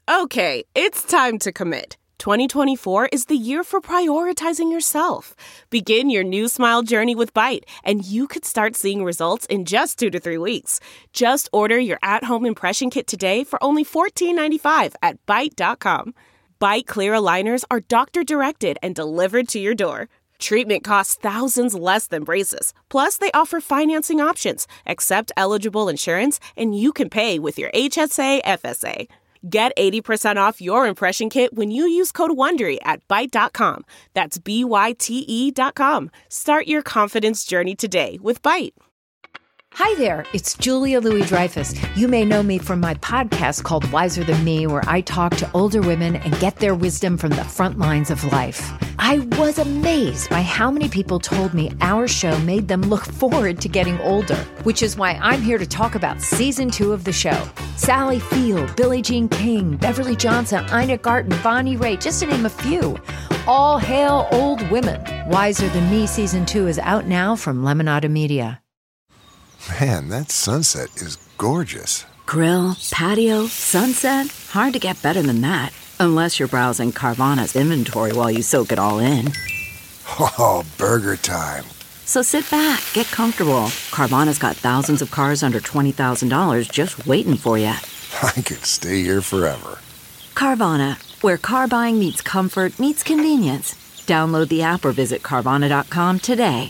Okay, it's time to commit. 2024 is the year for prioritizing yourself. Begin your new smile journey with Byte, and you could start seeing results in just 2 to 3 weeks. Just order your at-home impression kit today for only $14.95 at Byte.com. Byte Clear aligners are doctor-directed and delivered to your door. Treatment costs thousands less than braces. Plus, they offer financing options, accept eligible insurance, and you can pay with your HSA FSA. Get 80% off your impression kit when you use code WONDERY at Byte.com. That's BYTE.com. Start your confidence journey today with Byte. Hi there, it's Julia Louis-Dreyfus. You may know me from my podcast called Wiser Than Me, where I talk to older women and get their wisdom from the front lines of life. I was amazed by how many people told me our show made them look forward to getting older, which is why I'm here to talk about season 2 of the show. Sally Field, Billie Jean King, Beverly Johnson, Ina Garten, Bonnie Raitt, just to name a few. All hail old women. Wiser Than Me season 2 is out now from Lemonada Media. Man, that sunset is gorgeous. Grill, patio, sunset. Hard to get better than that. Unless you're browsing Carvana's inventory while you soak it all in. Oh, burger time. So sit back, get comfortable. Carvana's got thousands of cars under $20,000 just waiting for you. I could stay here forever. Carvana, where car buying meets comfort meets convenience. Download the app or visit Carvana.com today.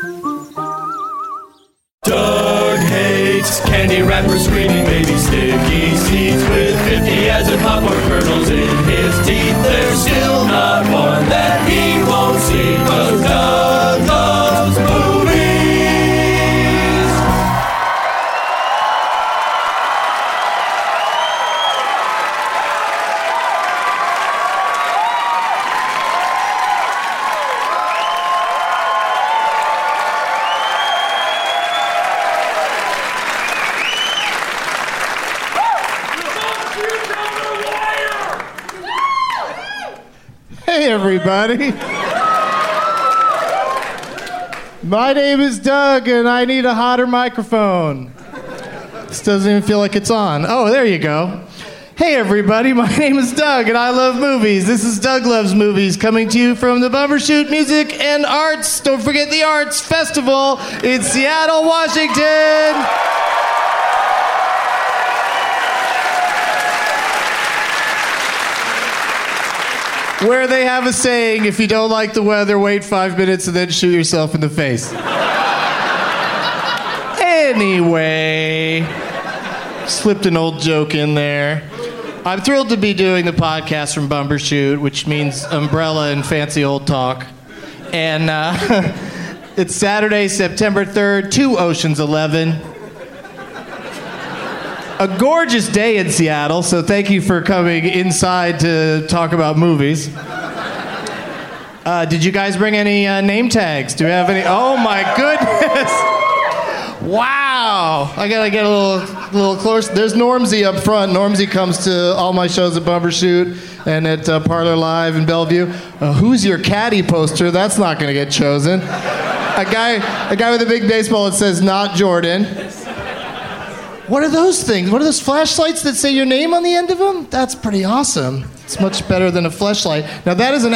Doug hates candy wrappers, screaming baby sticky seeds with 50 as in popcorn kernels in his teeth. There's still not one that he won't see, 'cause Doug loves movies. Hey everybody, my name is Doug and I need a hotter microphone. This doesn't even feel like it's on. Oh, there you go. Hey everybody, my name is Doug and I love movies. This is Doug Loves Movies, coming to you from the Bumbershoot Music and Arts, don't forget the Arts Festival in Seattle, Washington. Where they have a saying, if you don't like the weather, wait 5 minutes and then shoot yourself in the face. Anyway, slipped an old joke in there. I'm thrilled to be doing the podcast from Bumbershoot, which means umbrella and fancy old talk. And it's Saturday, September 3rd, 2 Ocean's 11. A gorgeous day in Seattle, so thank you for coming inside to talk about movies. Did you guys bring any name tags? Do we have any? Oh my goodness! Wow! I gotta get a little closer. There's Normsy up front. Normsy comes to all my shows at Bumbershoot and at Parlor Live in Bellevue. Who's your caddy poster? That's not gonna get chosen. A guy with a big baseball that says "Not Jordan." What are those things? What are those flashlights that say your name on the end of them? That's pretty awesome. It's much better than a fleshlight. Now that is an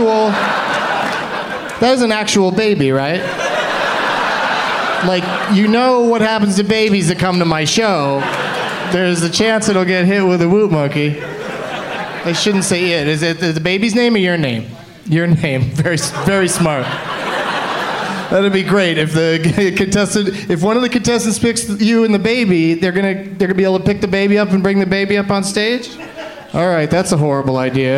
actual baby, right? Like, you know what happens to babies that come to my show. There's a chance it'll get hit with a woot monkey. I shouldn't say it. Is it the baby's name or your name? Your name. Very, very smart. That'd be great if if one of the contestants picks you and the baby, they're gonna be able to pick the baby up and bring the baby up on stage. All right, that's a horrible idea.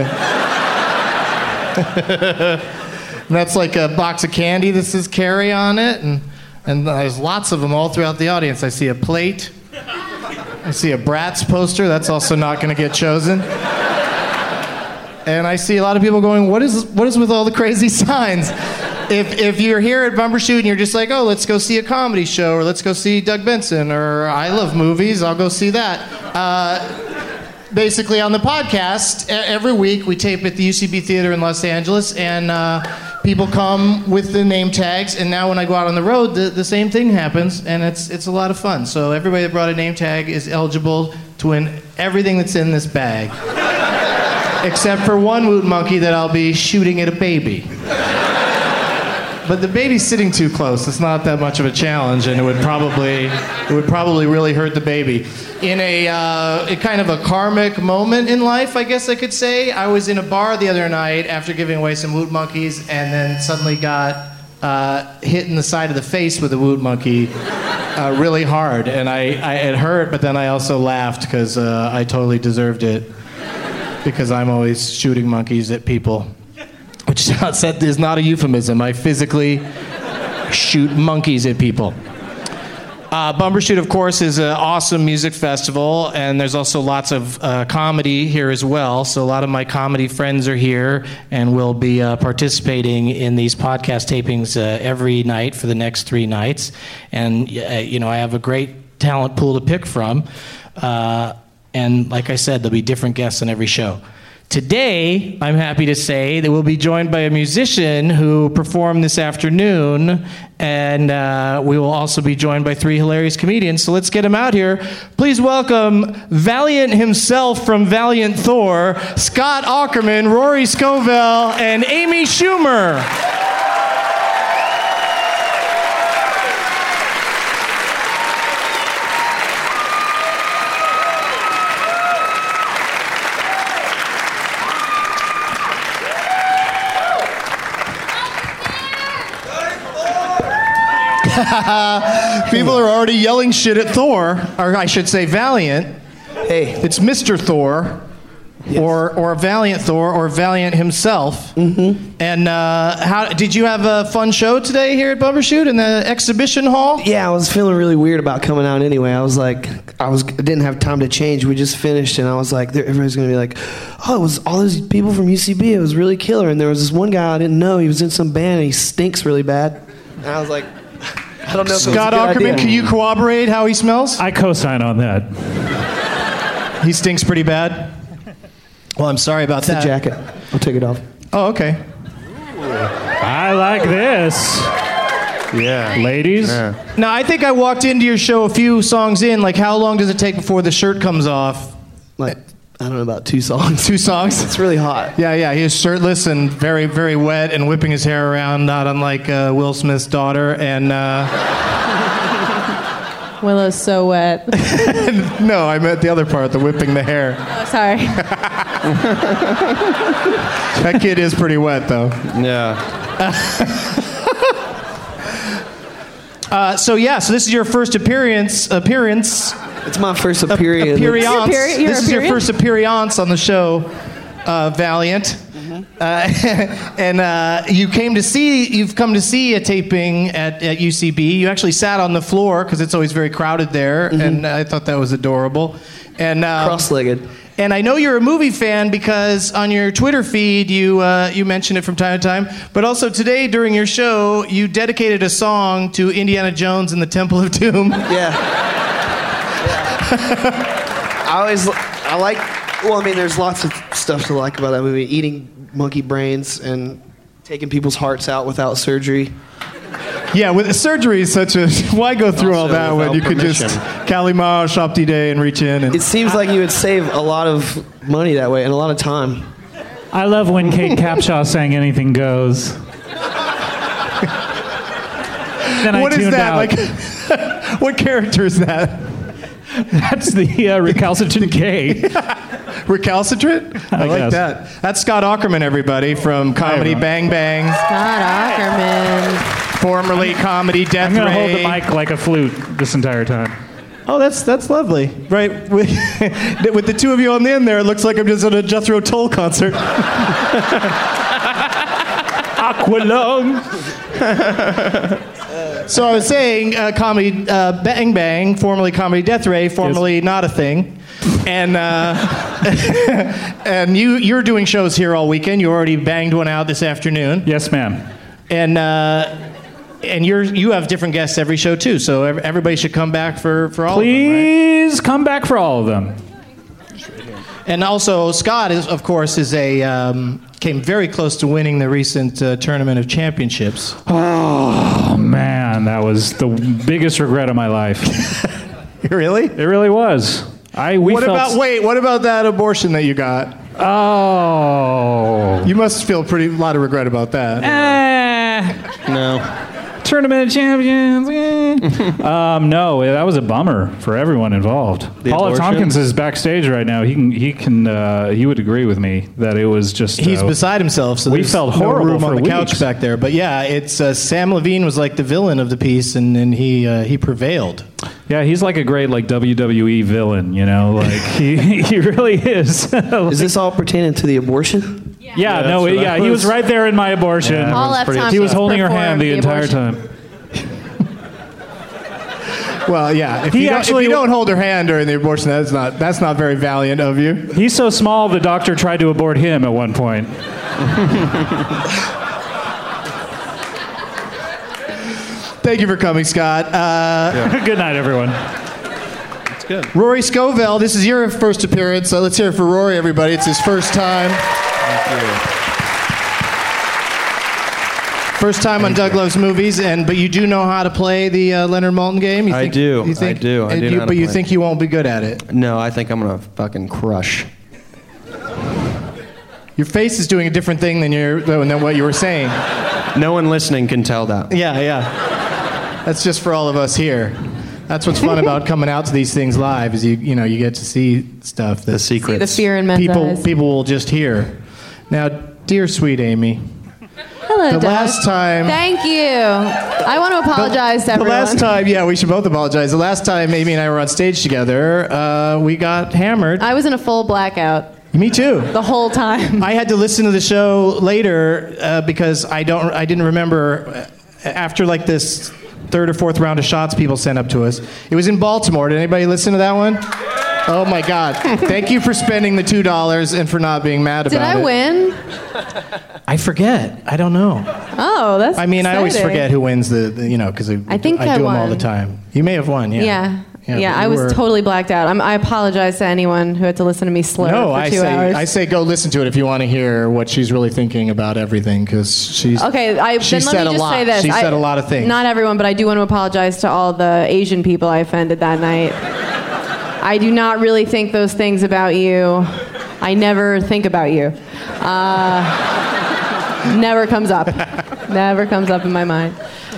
And that's like a box of candy that says Carrie on it, and there's lots of them all throughout the audience. I see a plate. I see a Bratz poster. That's also not going to get chosen. And I see a lot of people going, what is with all the crazy signs? If you're here at Bumbershoot and you're just like, oh, let's go see a comedy show, or let's go see Doug Benson, or I love movies, I'll go see that. Basically, on the podcast, every week we tape at the UCB Theater in Los Angeles, and people come with the name tags, and now when I go out on the road, the same thing happens, and it's a lot of fun. So everybody that brought a name tag is eligible to win everything that's in this bag. Except for one woot monkey that I'll be shooting at a baby. But the baby's sitting too close. It's not that much of a challenge, and it would probably really hurt the baby. In a kind of a karmic moment in life, I guess I could say, I was in a bar the other night after giving away some woot monkeys, and then suddenly got hit in the side of the face with a woot monkey really hard, and it hurt. But then I also laughed because I totally deserved it because I'm always shooting monkeys at people. Which is not a euphemism. I physically shoot monkeys at people. Bumbershoot, of course, is an awesome music festival, and there's also lots of comedy here as well. So a lot of my comedy friends are here and will be participating in these podcast tapings every night for the next 3 nights. And, I have a great talent pool to pick from. And like I said, there'll be different guests on every show. Today, I'm happy to say that we'll be joined by a musician who performed this afternoon, and we will also be joined by 3 hilarious comedians. So let's get him out here. Please welcome Valiant himself from Valiant Thor, Scott Aukerman, Rory Scovel, and Amy Schumer. People are already yelling shit at Thor, or I should say Valiant. Hey. It's Mr. Thor, yes. or Valiant Thor, or Valiant himself. Mm-hmm. And how did you have a fun show today here at Bumbershoot in the exhibition hall? Yeah, I was feeling really weird about coming out anyway. I didn't have time to change. We just finished, and I was like, everybody's gonna be like, oh, it was all those people from UCB. It was really killer. And there was this one guy I didn't know. He was in some band, and he stinks really bad. And I was like, I don't know if Scott Aukerman, can you corroborate how he smells? I co-sign on that. He stinks pretty bad? Well, I'm sorry about that. It's the jacket. I'll take it off. Oh, okay. I like this. Yeah. Ladies? Yeah. Now, I think I walked into your show a few songs in. Like, how long does it take before the shirt comes off? Like, I don't know, about 2 songs. 2 songs? It's really hot. Yeah, he is shirtless and very, very wet and whipping his hair around, not unlike Will Smith's daughter. And Willow's so wet. No, I meant the other part, the whipping the hair. Oh, sorry. That kid is pretty wet, though. Yeah. So this is your first appearance. It's my first appearance. This is your first appearance on the show, Valiant. Mm-hmm. And you've come to see a taping at UCB. You actually sat on the floor because it's always very crowded there, mm-hmm. and I thought that was adorable. And cross-legged. And I know you're a movie fan because on your Twitter feed you mention it from time to time. But also today during your show, you dedicated a song to Indiana Jones and the Temple of Doom. Yeah. There's lots of stuff to like about that movie. Eating monkey brains and taking people's hearts out without surgery. Yeah, with surgery is such a... Why go through all that when you could just Kalima, Shopti Day and reach in? And, it seems like you would save a lot of money that way and a lot of time. I love when Kate Capshaw sang Anything Goes. Then what I tuned is that? out. Like, what character is that? That's the recalcitrant gay. Recalcitrant? I like guess. that. That's Scott Aukerman, everybody, from Comedy Bang Bang. Scott Aukerman. Formerly Comedy Death Ray. I'm going to hold the mic like a flute this entire time. Oh, that's lovely. Right. With the two of you on the end there, it looks like I'm just at a Jethro Tull concert. Aqualung. So I was saying, Comedy Bang Bang, formerly Comedy Death Ray, formerly not a thing. And and you're doing shows here all weekend. You already banged one out this afternoon. Yes, ma'am. And you have different guests every show too. So everybody should come back for all of them, right? Please come back for all of them. And also Scott came very close to winning the recent Tournament of Championships. Oh man, that was the biggest regret of my life. Really? It really was. What about that abortion that you got? Oh. You must feel a lot of regret about that. No. Tournament of Champions. No, that was a bummer for everyone involved. Paula abortion? Tompkins is backstage right now. He would agree with me that it was just. He's beside himself, so we there's felt no horrible room for on the weeks. couch back there. But yeah, it's Sam Levine was like the villain of the piece, and he prevailed. Yeah, he's like a great like WWE villain. You know, like he really is. Like, Is this all pertaining to the abortion? Yeah, he was right there in my abortion. Yeah, Paul F. Tompkins he was holding her hand the performed the entire abortion. time. Well, yeah. If He if you don't hold her hand during the abortion, that's not very valiant of you. He's so small, the doctor tried to abort him at one point. Thank you for coming, Scott. Good night, everyone. It's good. Rory Scoville, this is your first appearance. So let's hear it for Rory, everybody. It's his first time. Thank you. First time on Doug Loves Movies, but you do know how to play the Leonard Maltin game? I do. I do know how to But you play. think you won't be good at it? No, I think I'm going to fucking crush. Your face is doing a different thing than what you were saying. No one listening can tell that. Yeah. That's just for all of us here. That's what's fun about coming out to these things live is you get to see stuff. The secrets. See the fear in men's eyes. People will just hear. Now, dear sweet Amy, Hello, the Doug. last time. Thank you. I want to apologize to The everyone. last time, we should both apologize. The last time Amy and I were on stage together, we got hammered. I was in a full blackout Me too. the whole time. I had to listen to the show later because I didn't remember after like this third or fourth round of shots people sent up to us. It was in Baltimore. Did anybody listen to that one? Oh my God! Thank you for spending the $2 and for not being mad Did about it. I win? I forget. I don't know. Oh, that's I mean, I always exciting. forget who wins because I think I do them all won. the time. You may have won. Yeah, but I you was were- totally blacked out. I apologize to anyone who had to listen to me slur No, for I 2 hours. say go listen to it if you want to hear what she's really thinking about everything because she's Okay, she then let said me a just lot. say this. She said a lot of things. Not everyone, but I do want to apologize to all the Asian people I offended that night. I do not really think those things about you. I never think about you. Never comes up. Never comes up in my mind.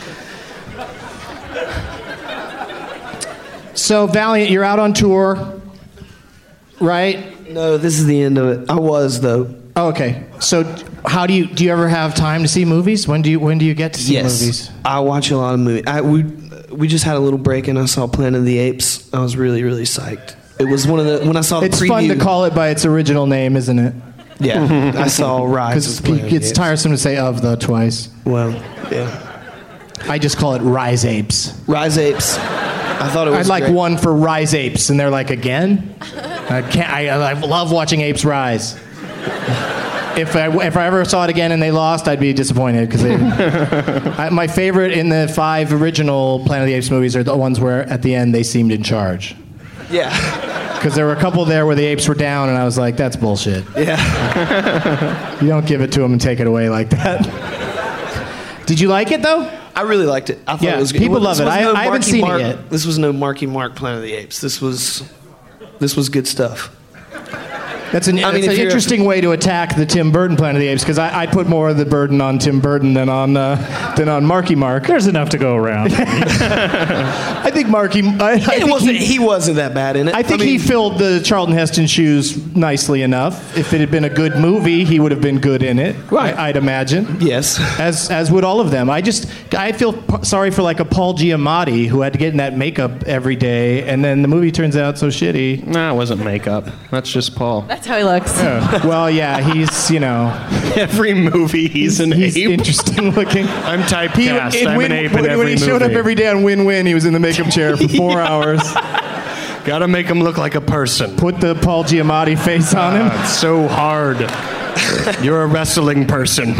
So Valiant, you're out on tour, right? No, this is the end of it. I was though. Oh, okay. So how do you ever have time to see movies? When do you get to see movies? I watch a lot of movies. We just had a little break and I saw Planet of the Apes. I was really, really psyched. It was one of the when I saw the It's preview. fun to call it by its original name, isn't it? Yeah, I saw Rise. Because of Planet of the it's Apes. tiresome to say of the twice. Well, yeah. I just call it Rise Apes. Rise Apes. I thought it was I'd like great. one for Rise Apes, and they're like, again? I can't. I love watching apes rise. If I ever saw it again and they lost, I'd be disappointed because my favorite in the 5 original Planet of the Apes movies are the ones where at the end they seemed in charge. Yeah. Because there were a couple there where the apes were down, and I was like, that's bullshit. Yeah. You don't give it to them and take it away like that. Did you like it though? I really liked it. I thought Yeah, it was good. people love This it. was I no haven't Marky seen it Mark, yet. This was no Marky Mark Planet of the Apes. This was good stuff. That's an if you're- interesting way to attack the Tim Burton Planet of the Apes because I put more of the burden on Tim Burton than on Marky Mark. There's enough to go around. I think Marky. He wasn't that bad in it. I think he filled the Charlton Heston shoes nicely enough. If it had been a good movie, he would have been good in it. Right. I'd imagine. Yes. As would all of them. I feel sorry for like a Paul Giamatti who had to get in that makeup every day, and then the movie turns out so shitty. Nah, it wasn't makeup. That's just Paul. That's how he looks. Well, yeah, he's Every movie he's an he's ape. interesting looking. I'm typecast. I'm an ape in every when he showed up movie. every day on Win Win, he was in the makeup chair for 4 hours. Gotta make him look like a person. Put the Paul Giamatti face on him. It's so hard. You're a wrestling person.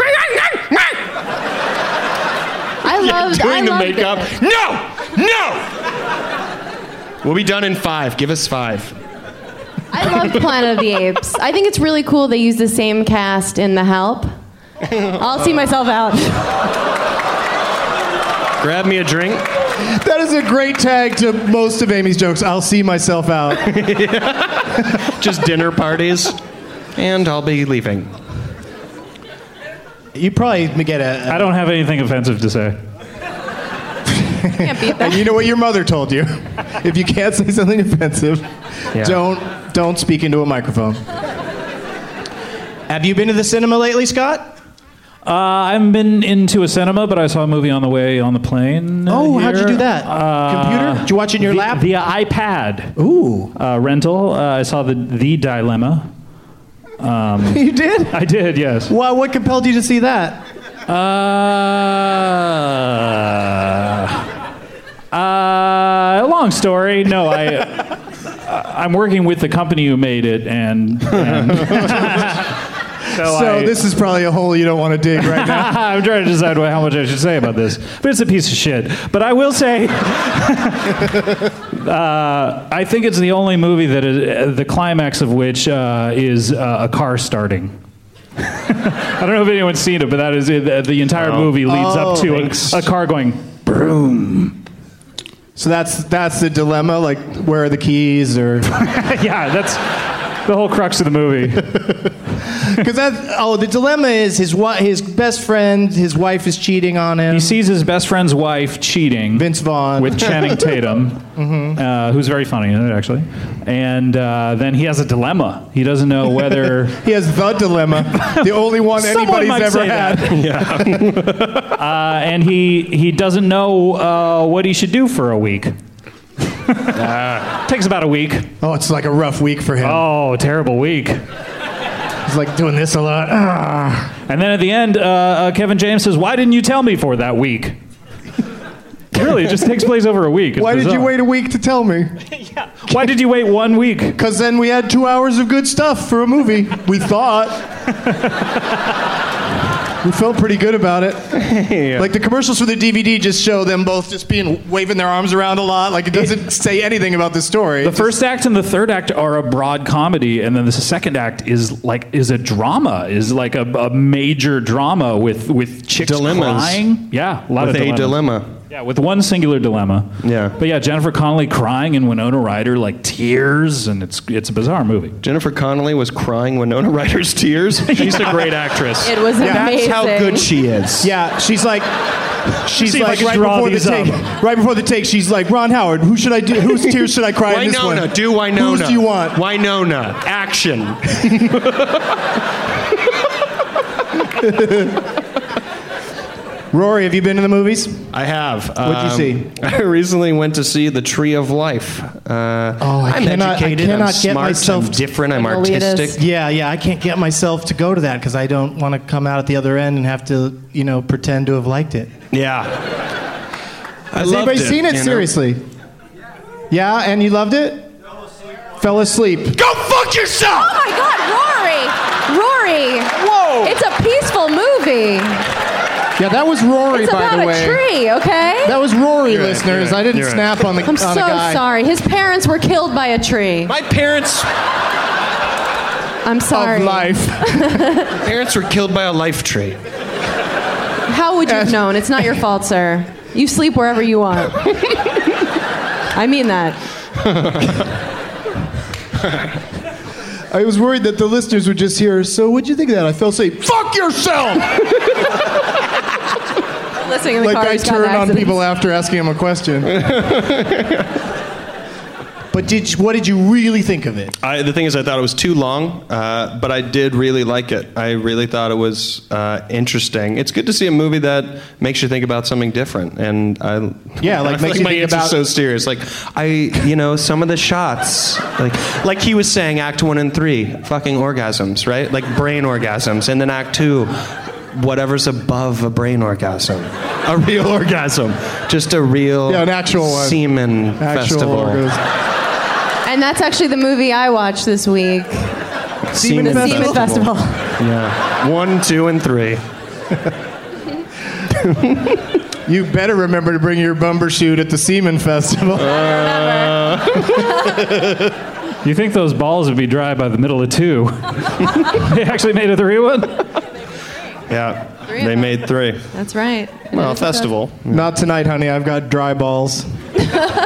I loved Doing the loved makeup. it. No! We'll be done in 5. Give us 5. I loved Planet of the Apes. I think it's really cool they use the same cast in The Help. I'll see myself out. Grab me a drink. That is a great tag to most of Amy's jokes. I'll see myself out. Just dinner parties. And I'll be leaving. You probably get I don't have anything offensive to say. Can't beat that. And you know what your mother told you? If you can't say something offensive, don't speak into a microphone. Have you been to the cinema lately, Scott? I haven't been into a cinema, but I saw a movie on the way on the plane. How'd you do that? Computer? Did you watch it in your lap? Via iPad. Ooh. Rental. I saw the Dilemma. You did? I did, yes. Well, what compelled you to see that? Long story. No, I'm working with the company who made it, and so this is probably a hole you don't want to dig right now. I'm trying to decide how much I should say about this, but it's a piece of shit. But I will say, I think it's the only movie that is, the climax of which is a car starting. I don't know if anyone's seen it, but that is the entire movie leads up to a car going boom. So that's the dilemma. Like, where are the keys? Or yeah, that's the whole crux of the movie. Because the dilemma is his best friend, his wife is cheating on him. He sees his best friend's wife cheating. Vince Vaughn. With Channing Tatum, who's very funny in it, actually. And then he has a dilemma. He doesn't know whether... He has the dilemma. The only one anybody's ever had. Yeah. And he doesn't know what he should do for a week. Takes about a week. Oh, it's like a rough week for him. Oh, terrible week. He's like doing this a lot. And then at the end, Kevin James says, "Why didn't you tell me for that week?" Really, it just takes place over a week. Why did you wait a week to tell me? Yeah. Why did you wait 1 week? Because then we had 2 hours of good stuff for a movie. We thought. We felt pretty good about it. Yeah. Like the commercials for the DVD just show them both just waving their arms around a lot. Like it doesn't say anything about the story. The first act and the third act are a broad comedy, and then the second act is a drama. Is like a major drama with chicks crying. Yeah, a lot of dilemmas. dilemma. Yeah, with one singular dilemma. Yeah. But yeah, Jennifer Connelly crying and Winona Ryder like tears, and it's a bizarre movie. Jennifer Connelly was crying Winona Ryder's tears. She's a great actress. It was amazing. That's how good she is. Yeah, she's like right before the take, she's like, Ron Howard, who should I do? Whose tears should I cry in this one? Winona, do Winona. Whose do you want? Winona, action. Rory, have you been to the movies? I have. What'd you see? I recently went to see The Tree of Life. I'm educated, I'm smart, I'm different, I'm artistic. Yeah, I can't get myself to go to that because I don't want to come out at the other end and have to, pretend to have liked it. Yeah. Has anybody seen it? Seriously? Yeah, and you loved it? Fell asleep. Go fuck yourself! Oh my God, Rory! Whoa! It's a peaceful movie. Yeah, that was Rory, it's by the way. It's about a tree, okay? That was Rory, listeners. I didn't snap on the I'm so sorry. His parents were killed by a tree. My parents... I'm sorry. Of life. My parents were killed by a life tree. How would you have known? It's not your fault, sir. You sleep wherever you want. I mean that. I was worried that the listeners would just hear, so what'd you think of that? I fell asleep. Fuck yourself! Listening in the car, I turn on people after asking them a question. But what did you really think of it? The thing is, I thought it was too long, but I did really like it. I really thought it was interesting. It's good to see a movie that makes you think about something different. And makes you think about so serious. Like some of the shots, like he was saying, Act 1 and 3, fucking orgasms, right? Like brain orgasms, and then Act 2. Whatever's above a brain orgasm. A real orgasm. Just a real an actual one. Semen festival. Orgasm. And that's actually the movie I watched this week. Semen Festival. Yeah. 1, 2, and 3. You better remember to bring your bumper shoot at the Semen Festival. You think those balls would be dry by the middle of 2. They actually made a 3 one? Yeah, they made 3. That's right. Well, festival. Not tonight, honey. I've got dry balls.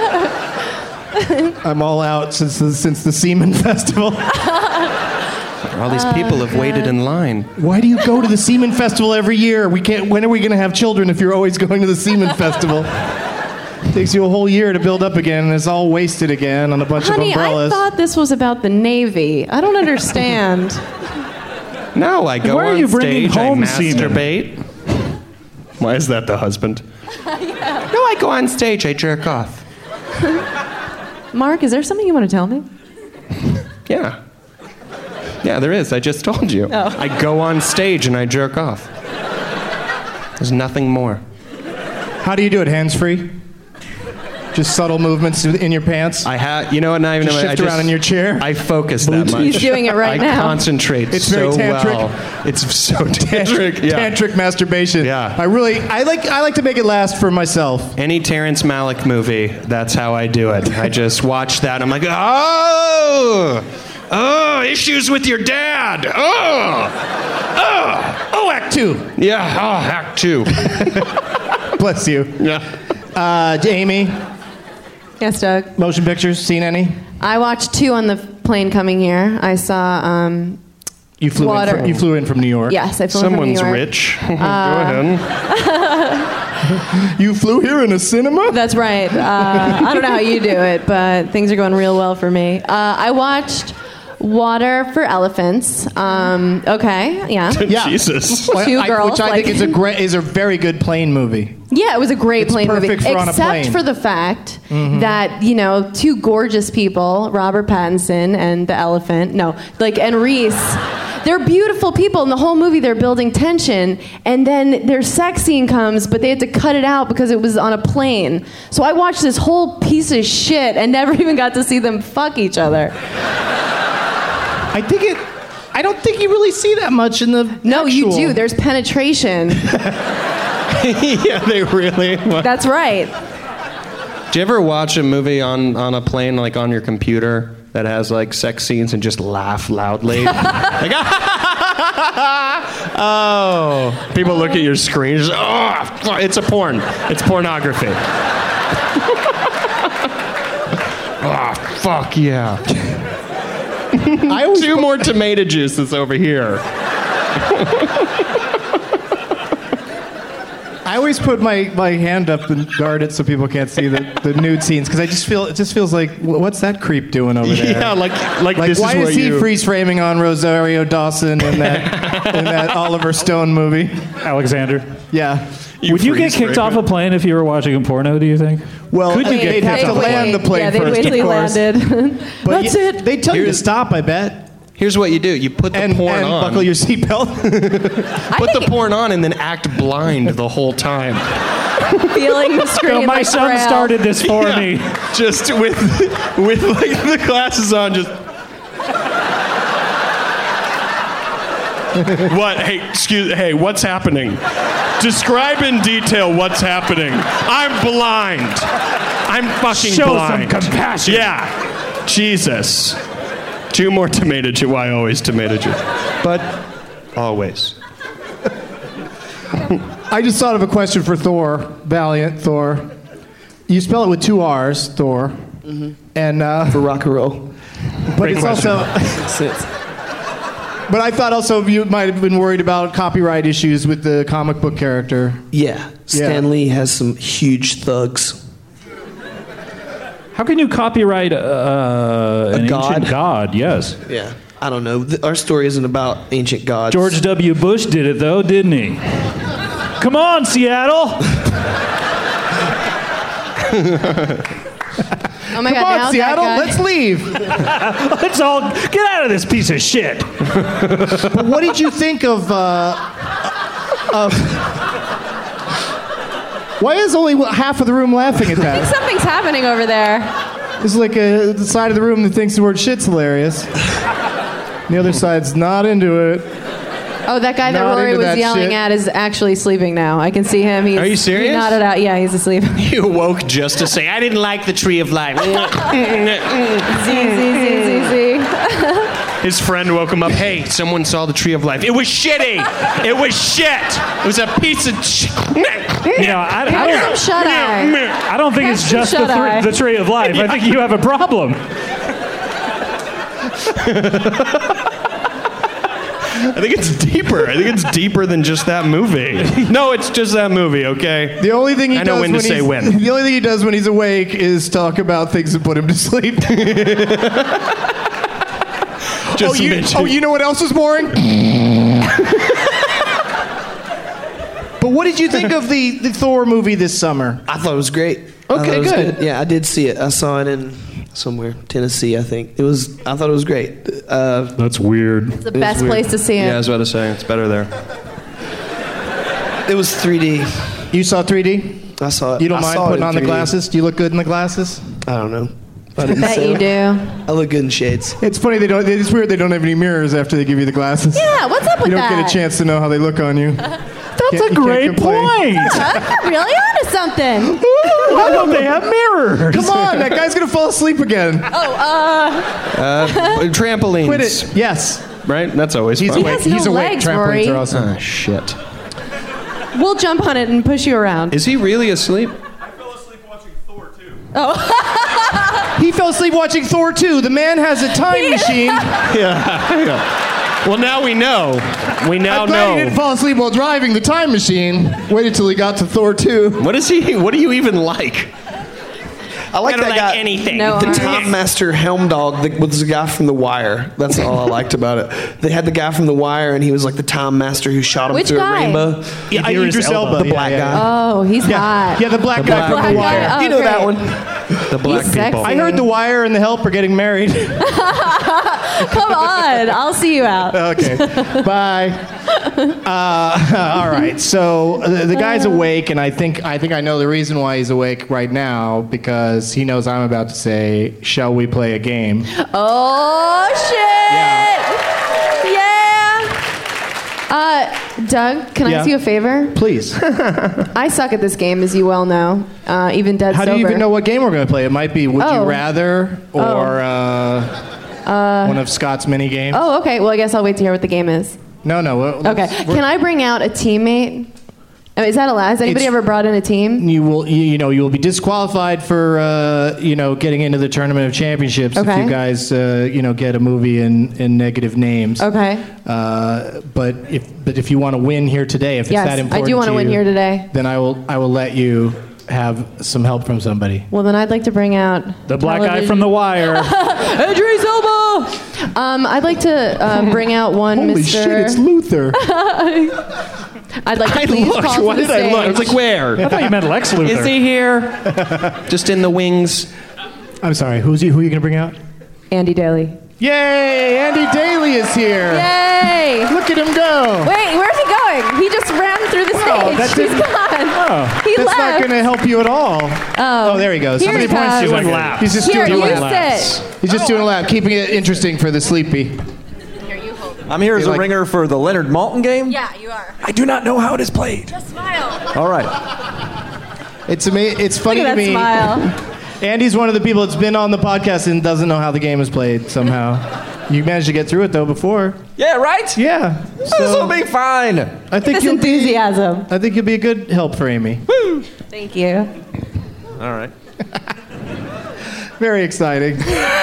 I'm all out since the Semen Festival. All these people have waited in line. Why do you go to the Seaman Festival every year? When are we going to have children if you're always going to the Seaman Festival? It takes you a whole year to build up again, and it's all wasted again on a bunch of umbrellas. I thought this was about the Navy. I don't understand. No, I go Where are on you bringing stage, home I semen? masturbate. Why is that the husband? Yeah. No, I go on stage, I jerk off. Mark, is there something you want to tell me? Yeah. Yeah, there is. I just told you. Oh. I go on stage and I jerk off. There's nothing more. How do you do it? Hands-free? Just subtle movements in your pants? You know what? Not even. Just shift around in your chair? I focus that much. He's doing it right now. I concentrate It's so very tantric. well. It's so tantric. Yeah. Tantric masturbation. Yeah. I like to make it last for myself. Any Terrence Malick movie, that's how I do it. I just watch that. I'm like, oh, issues with your dad. Oh, Act 2. Yeah, Act 2. Bless you. Yeah. Amy, Yes, Doug. motion pictures, seen any? I watched 2 on the plane coming here. I saw You flew in from New York. Yes, I flew in from New Someone's York. rich. Go ahead. You flew here in a cinema? That's right. I don't know how you do it, but things are going real well for me. I watched Water for Elephants. Okay, yeah. Yeah. Jesus. Two girls, which I like- think is a very good plane movie. Yeah, it was a great plane movie. perfect for on a Except plane. for the fact that, 2 gorgeous people, Robert Pattinson and the elephant, and Reese, they're beautiful people. In the whole movie, they're building tension. And then their sex scene comes, but they had to cut it out because it was on a plane. So I watched this whole piece of shit and never even got to see them fuck each other. I don't think you really see that much in the No, you actual. do. There's penetration. Yeah, they really. That's right. Do you ever watch a movie on a plane, like on your computer, that has like sex scenes and just laugh loudly? Like, oh. People look at your screen, just, oh, it's a porn. It's pornography. Oh, fuck yeah. 2 more tomato juices over here. I always put my hand up and guard it so people can't see the nude scenes because it just feels like what's that creep doing over there? Yeah, like this why is where is he you freeze framing on Rosario Dawson in that Oliver Stone movie? Alexander. Yeah. Would you get kicked off a plane if you were watching a porno, do you think? Well, could you they'd get have kicked to off a plane? land the plane they'd first, wait till of he course. landed. But That's it. They tell you to stop, I bet. Here's what you do. You put the porn and on. buckle your seatbelt. Put the porn on and then act blind the whole time. Feeling the screen. No, my like son Braille. started this for me. Just with like the glasses on, just. What? Hey, what's happening? Describe in detail what's happening. I'm blind. I'm fucking Show blind. some compassion. Yeah. Jesus. 2 more tomato juice. Why always tomato juice? But always. I just thought of a question for Thor, Valiant Thor. You spell it with 2 R's, Thor. Mm-hmm. And For rock and roll. but Great it's question. also. Makes sense. But I thought also you might have been worried about copyright issues with the comic book character. Yeah. Stan Lee has some huge thugs. How can you copyright an god? ancient god? Yes. Yeah. I don't know. Our story isn't about ancient gods. George W. Bush did it, though, didn't he? Come on, Seattle! Oh my Come God! on, Now Seattle, that guy. let's leave. Let's all get out of this piece of shit. But what did you think of? Why is only half of the room laughing at I think that? something's happening over there. There's like the side of the room that thinks the word shit's hilarious. The other side's not into it. Oh, that guy that Not Rory into was that yelling shit. at is actually sleeping now. I can see him. Are you serious? He nodded out. Yeah, he's asleep. You woke just to say, I didn't like the tree of life. Z. His friend woke him up. Hey, someone saw the tree of life. It was shitty. It was shit. It was a piece of shit. You know, I Have some shut eye. I don't think Have it's some just shut eye. the tree of life. I think you have a problem. I think it's deeper. I think it's deeper than just that movie. No, it's just that movie, okay? The only thing he I know does when to say when. The only thing he does when he's awake is talk about things that put him to sleep. You know what else was boring? But what did you think of the Thor movie this summer? I thought it was great. Okay, good. Yeah, I did see it. I saw it in somewhere, Tennessee, I think. I thought it was great. That's weird. It's the best place to see it. Yeah, I was about to say, it's better there. It was 3D. You saw 3D? I saw it. You don't mind putting on the 3D. glasses? Do you look good in the glasses? I don't know. I bet you do. I look good in shades. It's funny it's weird they don't have any mirrors after they give you the glasses. Yeah, what's up with You don't that? get a chance to know how they look on you. That's a great point. I'm really onto something. Why don't they have mirrors? Come on, that guy's gonna fall asleep again. Trampolines. Quit it. Yes. Right? That's always He's fun. awake. has no He's awake. legs, Trampolines Rory. are awesome. Ah, shit. We'll jump on it and push you around. Is he really asleep? He fell asleep watching Thor 2. The man has a time machine. Yeah. Well, now we know. We now I'm glad know. he didn't fall asleep while driving the time machine. Waited till he got to Thor 2. What do you even like? I like that guy. Anything. No, The Arms. Tom Master Helm Dog was the guy from The Wire. That's all I liked about it. They had the guy from The Wire, and he was like the Tom Master who shot him Which through guy? a rainbow. Yeah, Idris Elba. The black guy. Oh, he's hot. Yeah, the black guy from black The Wire. guy? Oh, You know that great. one. The black He's people. sexy. I heard The Wire and The Help are getting married. Come on, I'll see you out. Okay, bye. All right, so the guy's awake, and I think I know the reason why he's awake right now, because he knows I'm about to say, "Shall we play a game?" Oh shit! Yeah. Doug, can I Yeah. ask you a favor? Please. I suck at this game, as you well know. Even dead How sober. do you even know what game we're going to play? It might be Would You Oh. Rather or one of Scott's mini games. Oh, okay. Well, I guess I'll wait to hear what the game is. No. Okay. Can I bring out a teammate? I mean, is that allowed? Has anybody ever brought in a team? You will be disqualified for getting into the Tournament of Championships if Okay. you guys get a movie in negative names. Okay. But if you want to win here today, if it's Yes, that important I do want to to win you, here today. then I will let you have some help from somebody. Well, then I'd like to bring out The black guy from The Wire. Idris Elba. I'd like to bring out one Holy Mr. shit! It's Luther. I'd like to please call to What the did I look? I was stage. like, where? I thought you meant Lex Luthor. Is he here? Just in the wings. I'm sorry. Who are you going to bring out? Andy Daly. Yay! Andy Daly is here. Yay! Look at him go. Wait, where's he going? He just ran through the stage. that He's didn't- gone. He That's left. not going to help you at all. Oh, there he goes. Here he comes. Doing laps. He's just Here, doing you laps. sit. He's just doing a lap, keeping it interesting for the sleepy. I'm here as a ringer for the Leonard Maltin game. Yeah, you are. I do not know how it is played. Just smile. All right. It's funny Look at to me. that smile. Andy's one of the people that's been on the podcast and doesn't know how the game is played somehow. You managed to get through it though before. Yeah, right? Yeah. This will be fine. I think This you'll be. enthusiasm. I think you'll be a good help for Amy. Thank you. All right. Very exciting.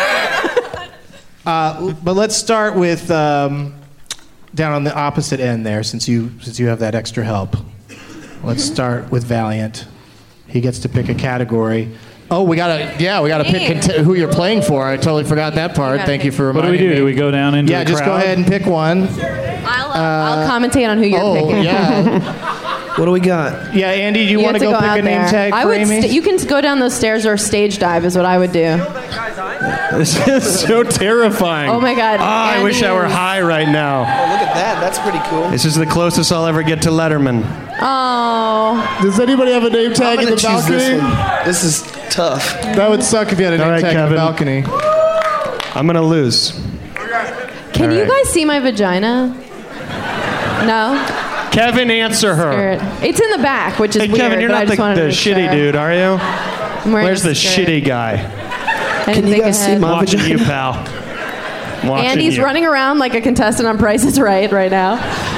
But let's start with down on the opposite end there, since you have that extra help. Let's start with Valiant. He gets to pick a category. Oh, we gotta pick who you're playing for. I totally forgot that part. Thank you for What do we reminding do? me. Do we go down into Yeah, the just crowd? go ahead and pick one. I'll commentate on who you're picking. Yeah. What do we got? Yeah, Andy, do you You want have to go go pick out a name there. tag I for would. Amy? You can go down those stairs or stage dive is what I would do. This is so terrifying. Oh my God. I wish I were Andy is- high right now. Oh, look at that. That's pretty cool. This is the closest I'll ever get to Letterman. Oh. Does anybody have a name tag I'm in gonna the choose this balcony? one. This is tough. That would suck if you had a name All right, tag in the Kevin. balcony. I'm gonna lose. Can All you right. guys see my vagina? No. Kevin, answer her. Skirt. It's in the back, which is Hey, weird. Kevin, you're but I not just the wanted to shitty share. dude, are you? I'm wearing Where's a the skirt. shitty guy? I Can didn't you think guys see ahead. my Watching vagina? you, pal. Watching Andy's you. running around like a contestant on Price is Right now.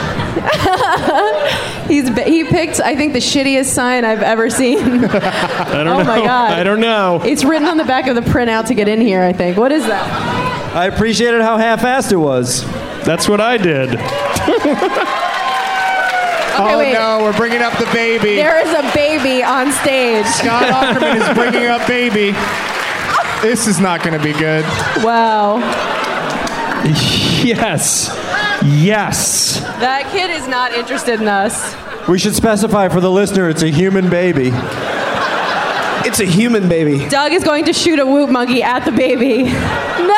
He picked, I think, the shittiest sign I've ever seen. I don't know. Oh my God. I don't know. It's written on the back of the printout to get in here, I think. What is that? I appreciated how half-assed it was. That's what I did. Oh, wait. no, we're bringing up the baby. There is a baby on stage. Scott Aukerman is bringing up baby. This is not going to be good. Wow. Yes. Yes. That kid is not interested in us. We should specify for the listener it's a human baby. It's a human baby. Doug is going to shoot a whoop monkey at the baby. No!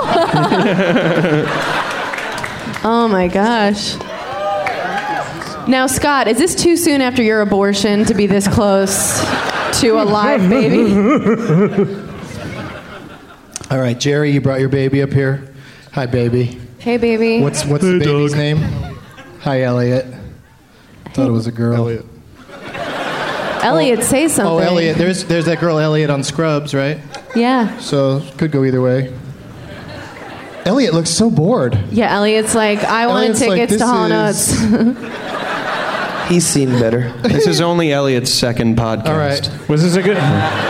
Oh my gosh. Now, Scott, is this too soon after your abortion to be this close to a live baby? All right, Jerry, you brought your baby up here. Hi, baby. Hey, baby. What's the baby's name? Hi, Elliot. Thought it was a girl. Elliot, say something. Oh, Elliot. There's that girl Elliot on Scrubs, right? Yeah. So could go either way. Elliot looks so bored. Yeah, Elliot's like, I wanted tickets to Hall & Oates. He's seen better. This is only Elliot's second podcast. All right. Was this a good...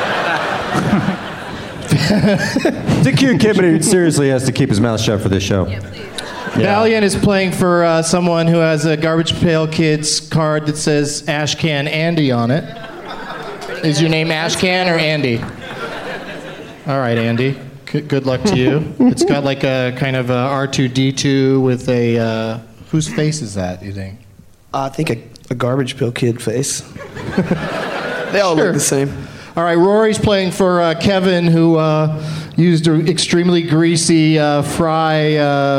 Dick Kibney seriously has to keep his mouth shut for this show. Valiant is playing for someone who has a Garbage Pail Kids card that says Ashcan Andy on it. Is your name Ashcan or Andy? All right, Andy. Good luck to you. It's got like a kind of a R2-D2 with a... whose face is that, you think? I think a Garbage Pail Kid face. They all look the same. All right, Rory's playing for Kevin, who used an extremely greasy fry...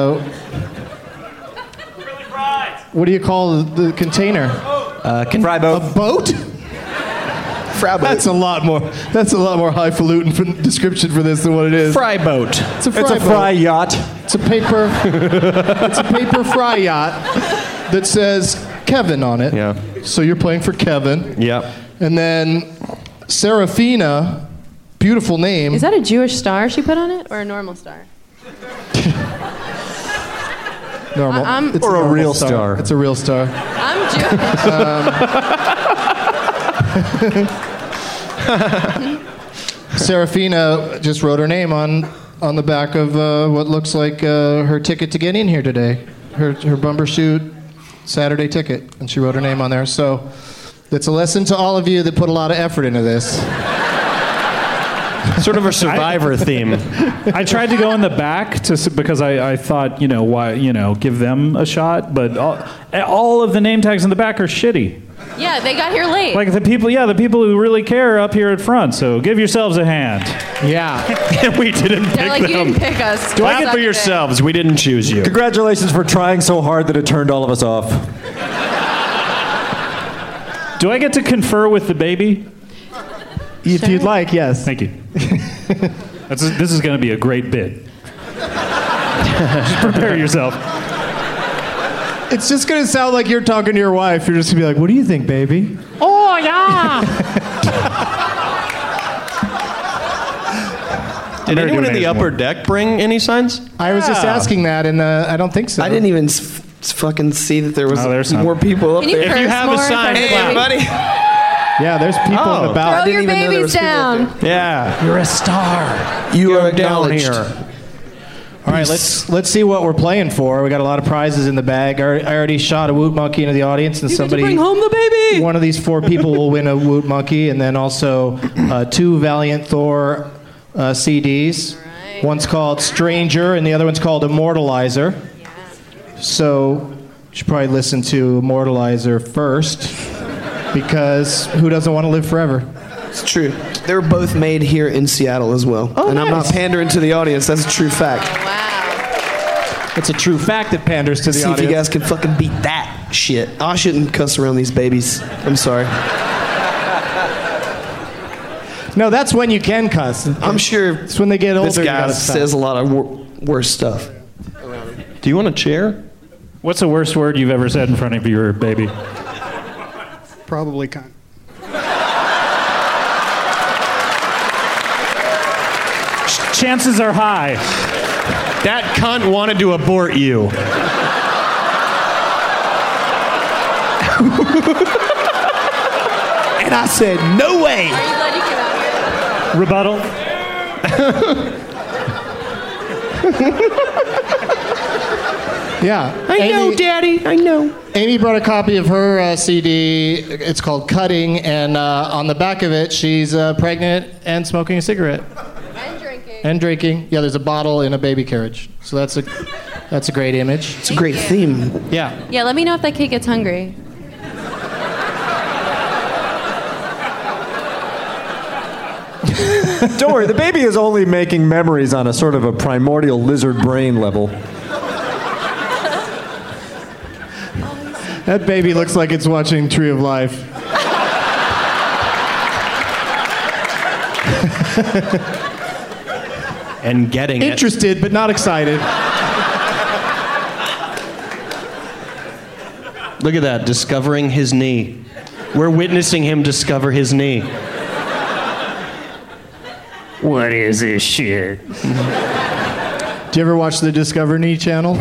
what do you call the container? Fry boat. A boat? Fry boat. That's a lot more highfalutin description for this than what it is. Fry boat. It's a fry boat. Fry yacht. It's a paper. It's a paper fry yacht that says Kevin on it. Yeah. So you're playing for Kevin. Yeah. And then Serafina, beautiful name. Is that a Jewish star she put on it, or a normal star? Normal. It's or a normal real star. It's a real star. I'm Jewish. Serafina just wrote her name on the back of what looks like her ticket to get in here today. Her Bumbershoot Saturday ticket, and she wrote her name on there. So it's a lesson to all of you that put a lot of effort into this. Sort of a Survivor theme. I tried to go in the back because I thought, why, give them a shot, but all of the name tags in the back are shitty. Yeah, they got here late. Like the people who really care are up here at front. So give yourselves a hand. Yeah. We didn't pick They're like, them. you didn't pick us. Clap it for yourselves. We didn't choose you. Congratulations for trying so hard that it turned all of us off. Do I get to confer with the baby? If you'd like, yes. Thank you. This is going to be a great bit. Just prepare yourself. It's just going to sound like you're talking to your wife. You're just going to be like, what do you think, baby? Oh, yeah. Did anyone in the upper deck bring any signs? I was just asking that, and I don't think so. I didn't even fucking see that there was there's more people up Can you there. curse If you have a more? sign, Hey, clap. buddy. Yeah, there's people in the balcony. Throw your didn't even know there babies was people up down. Yeah. You're a star. You are down acknowledged. here. All right, let's see what we're playing for. We got a lot of prizes in the bag. I already shot a Woot Monkey into the audience, and somebody bring home the baby. One of these 4 people will win a Woot Monkey, and then also 2 Valiant Thor CDs. Right. One's called Stranger, and the other one's called Immortalizer. Yeah. So you should probably listen to Immortalizer first, because who doesn't want to live forever? It's true. They were both made here in Seattle as well. Oh, and I'm not nice. pandering to the audience. That's a true fact. Wow. It's a true fact that panders to the See audience. if you guys can fucking beat that shit. I shouldn't cuss around these babies. I'm sorry. No, that's when you can cuss. I'm sure It's when they get older. this you guy gotta stop. says a lot of worse stuff. Do you want a chair? What's the worst word you've ever said in front of your baby? Probably cunt. Chances are high. That cunt wanted to abort you. And I said, no way. Are you glad you came out here? Rebuttal. Yeah. I know, Daddy. I know. Amy brought a copy of her CD. It's called Cutting, and on the back of it, she's pregnant and smoking a cigarette. And drinking. Yeah, there's a bottle in a baby carriage. So that's a great image. It's a great theme. Yeah. Yeah, let me know if that kid gets hungry. Don't worry, the baby is only making memories on a sort of a primordial lizard brain level. That baby looks like it's watching Tree of Life. And getting Interested, but not excited. Look at that, discovering his knee. We're witnessing him discover his knee. What is this shit? Do you ever watch the Discover Knee channel?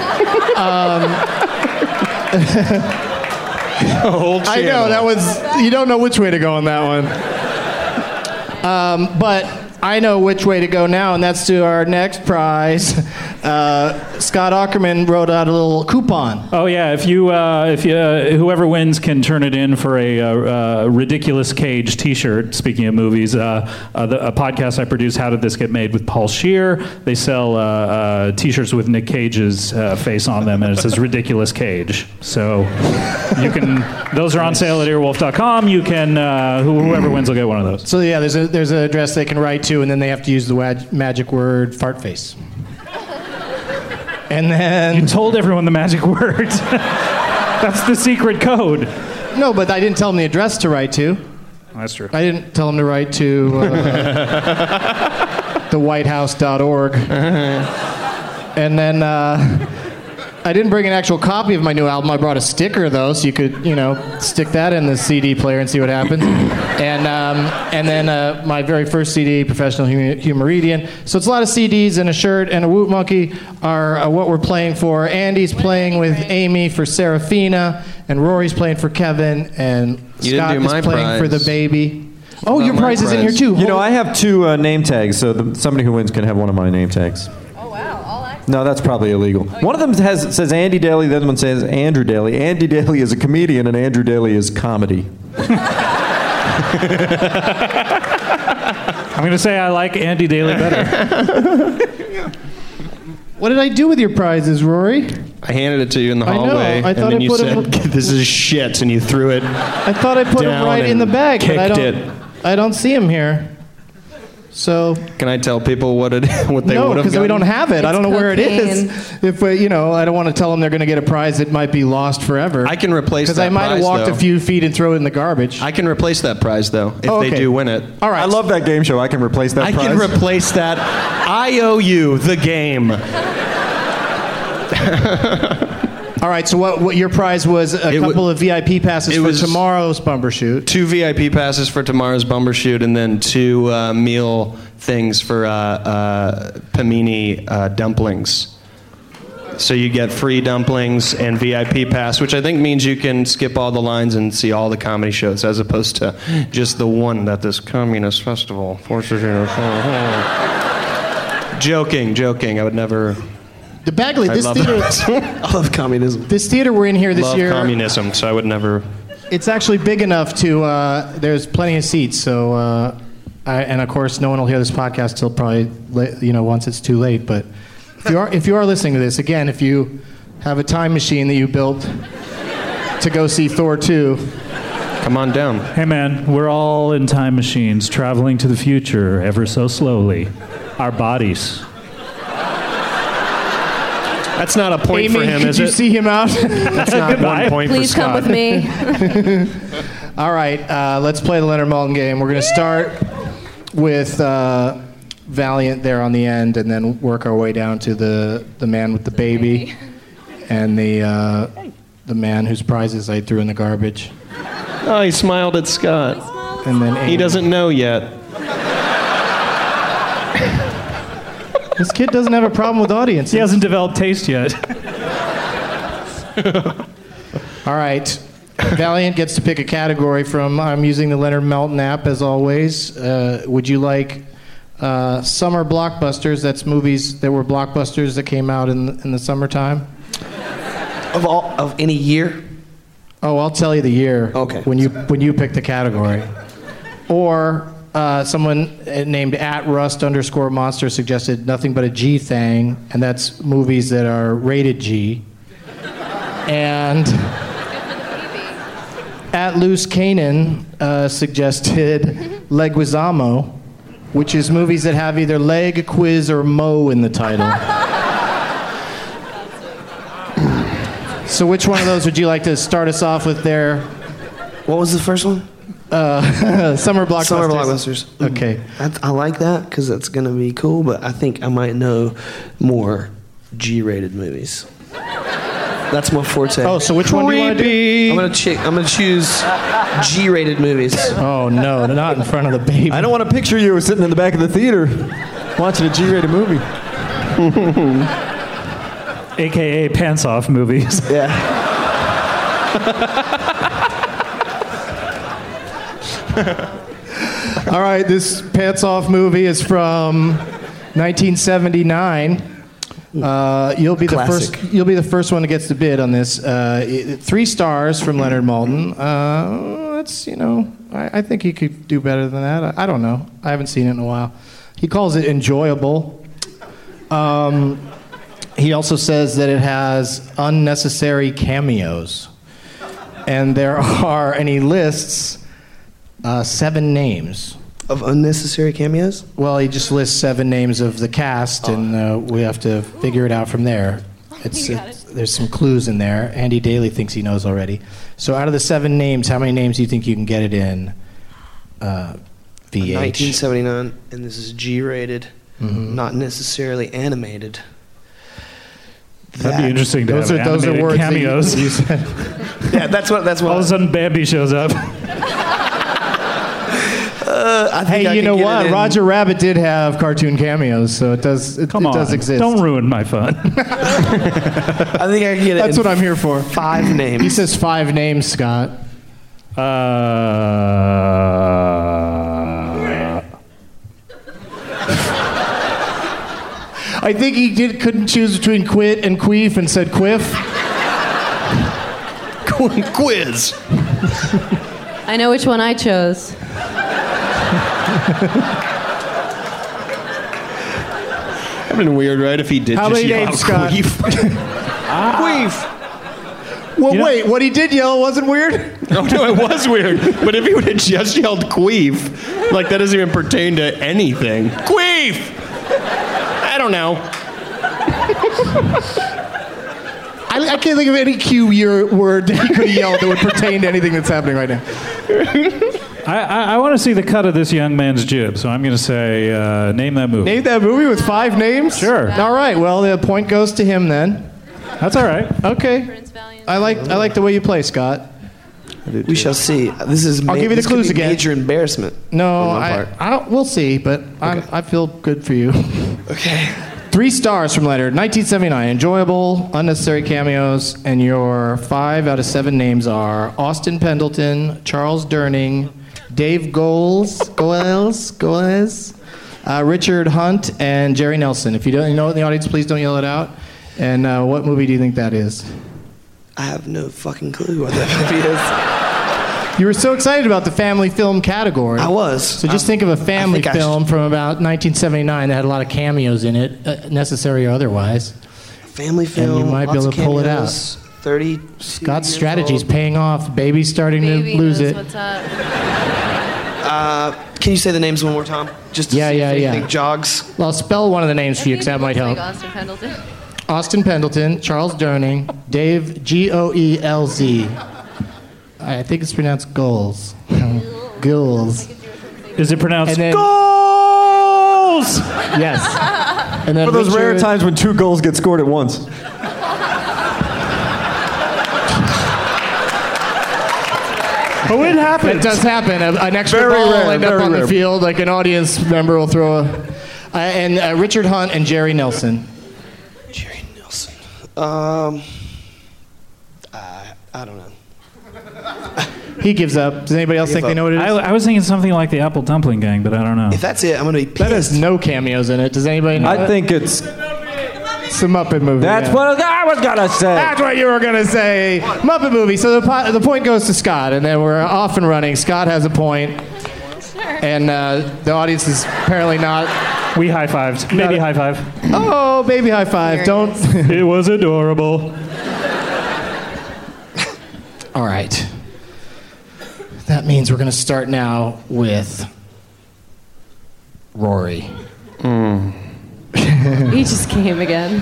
I know, that was, you don't know which way to go on that one. But I know which way to go now, and that's to our next prize. Scott Aukerman wrote out a little coupon. Oh yeah, if you whoever wins can turn it in for a Ridiculous Cage T-shirt. Speaking of movies, a podcast I produce, How Did This Get Made, with Paul Scheer. They sell T-shirts with Nick Cage's face on them, and it says Ridiculous Cage. So you can. Those are on sale at earwolf.com. You can whoever wins will get one of those. So yeah, there's an address they can write to, and then they have to use the magic word fart face. And then... You told everyone the magic word. That's the secret code. No, but I didn't tell them the address to write to. That's true. I didn't tell them to write to thewhitehouse.org. And then I didn't bring an actual copy of my new album. I brought a sticker, though, so you could, stick that in the CD player and see what happens. And then my very first CD, Professional Humoridian. So it's a lot of CDs and a shirt, and a Woot Monkey are what we're playing for. Andy's playing with Amy for Serafina, and Rory's playing for Kevin, and Scott is playing for the baby. Oh, your prize is in here, too. I have 2 name tags, so somebody who wins can have one of my name tags. No, that's probably illegal. One of them says Andy Daly, the other one says Andrew Daly. Andy Daly is a comedian, and Andrew Daly is comedy. I'm going to say I like Andy Daly better. What did I do with your prizes, Rory? I handed it to you in the hallway, I thought and then you put said, "This is shit," and you threw it. I thought I put them right in the bag, but I don't see them here. So can I tell people what they would have gotten? No, because we don't have it. I don't know where it is. If I don't want to tell them they're going to get a prize that might be lost forever. I can replace that prize, because I might have walked a few feet and throw it in the garbage. I can replace that prize, though, if they do win it. All right. I love that game show. I can replace that prize. I can replace that. IOU, the game. All right, so what your prize was a couple of VIP passes for tomorrow's Bumper Shoot. 2 VIP passes for tomorrow's Bumper Shoot, and then 2 meal things for Pamini dumplings. So you get free dumplings and VIP pass, which I think means you can skip all the lines and see all the comedy shows, as opposed to just the one that this communist festival forces you to... Joking. I would never... The Bagley, this theater... I love communism. This theater we're in here this year... Love communism, so I would never... It's actually big enough to... there's plenty of seats, so... and of course, no one will hear this podcast till probably, once it's too late. But if you are listening to this, again, if you have a time machine that you built to go see Thor 2... Come on down. Hey, man, we're all in time machines, traveling to the future ever so slowly. Our bodies... That's not a point Amy, for him, is it? Could you see him out? That's not one point Please for Scott. Please come with me. All right, let's play the Leonard Maltin game. We're going to start with Valiant there on the end, and then work our way down to the man with the baby and the man whose prizes I threw in the garbage. Oh, he smiled at Scott. And then He doesn't know yet. This kid doesn't have a problem with audiences. He hasn't developed taste yet. All right. Valiant gets to pick a category from... I'm using the Leonard Maltin app, as always. Would you like Summer blockbusters. That's movies that were blockbusters that came out in the summertime. Of any year? Oh, I'll tell you the year. Okay. When you pick the category. Or someone named @Rust_Monster suggested Nothing But a G Thing, and that's movies that are rated G. And @Loose Canaan suggested Leguizamo, which is movies that have either leg, quiz, or mo in the title. So which one of those would you like to start us off with there? What was the first one? Summer blockbusters. Summer blockbusters. Okay. I like that because that's going to be cool, but I think I might know more G-rated movies. That's my forte. Oh, so which one do you want to do? I'm gonna choose G-rated movies. Oh no, not in front of the baby. I don't want to picture you sitting in the back of the theater watching a G-rated movie. AKA pants off movies. Yeah. All right, this pants off movie is from 1979. You'll be Classic. the first one that gets the bid on this. 3 stars from Leonard Maltin. That's I think he could do better than that. I don't know. I haven't seen it in a while. He calls it enjoyable. He also says that it has unnecessary cameos, and he lists 7 names. Of unnecessary cameos? Well, he just lists 7 names of the cast, and we have to figure it out from there. There's some clues in there. Andy Daly thinks he knows already. So out of the 7 names, how many names do you think you can get it in? VH. 1979, and this is G-rated, not necessarily animated. That'd be interesting to have those are words cameos. That you said. Yeah, that's what. All of a sudden, Bambi shows up. Hey, you know what? Roger Rabbit did have cartoon cameos, so it does exist. Don't ruin my fun. I think I can get it. That's what I'm here for. 5 names. He says 5 names, Scott. I think he couldn't choose between quit and queef and said quiff. Quiz. I know which one I chose. That'd been weird, right? If he did How just many yell names, Scott? queef. Queef. Well, wait, what he did yell wasn't weird? Oh, no, it was weird. But if he would have just yelled queef, like that doesn't even pertain to anything. Queef! I don't know. I can't think of any Q word that he could have yelled that would pertain to anything that's happening right now. I want to see the cut of this young man's jib, so I'm going to say, name that movie. Name that movie with 5 names? Sure. All right, well, the point goes to him then. That's all right. Okay. I like the way you play, Scott. We shall see. This is. I'll give you the clues again. Major embarrassment. No, we'll see, but okay. I feel good for you. Okay. 3 stars from Leonard. 1979. Enjoyable, unnecessary cameos, and your 5 out of 7 names are Austin Pendleton, Charles Durning, Dave Goles, Richard Hunt, and Jerry Nelson. If you don't know it in the audience, please don't yell it out. And what movie do you think that is? I have no fucking clue what that movie is. You were so excited about the family film category. I was. So just think of a family film from about 1979 that had a lot of cameos in it, necessary or otherwise. Family film. And you might be able to pull it out. 30. Scott's strategy's paying off. Baby's starting to lose it. What's up? Can you say the names one more time? Just to see if anything jogs. Well, I'll spell one of the names for you because that might help. Like Austin Pendleton. Austin Pendleton, Charles Durning, Dave Goelz. I think it's pronounced Goals. Goals. Is it pronounced Goals? Yes. And then for those rare times when 2 goals get scored at once. Oh, it happens. It does happen. An extra ball will end up on the field. Like an audience member will throw and Richard Hunt and Jerry Nelson. Jerry Nelson. I don't know. He gives up. Does anybody else think they know what it is? I was thinking something like the Apple Dumpling Gang, but I don't know. If that's it, I'm going to be pissed. That has no cameos in it. Does anybody know I think it's... It's a Muppet movie. That's what I was going to say. That's what you were going to say. Muppet movie. So the point goes to Scott, and then we're off and running. Scott has a point. Sure. And the audience is apparently not... We high-fived. Baby high-five. Oh, baby high-five. Don't... It was adorable. All right. That means we're going to start now with Rory. He just came again.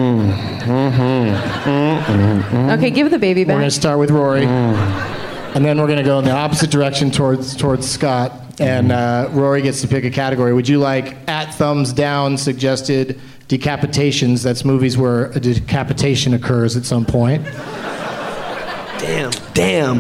Okay, give the baby back. We're going to start with Rory. And then we're going to go in the opposite direction towards Scott. And Rory gets to pick a category. Would you like at thumbs down suggested decapitations? That's movies where a decapitation occurs at some point. Damn.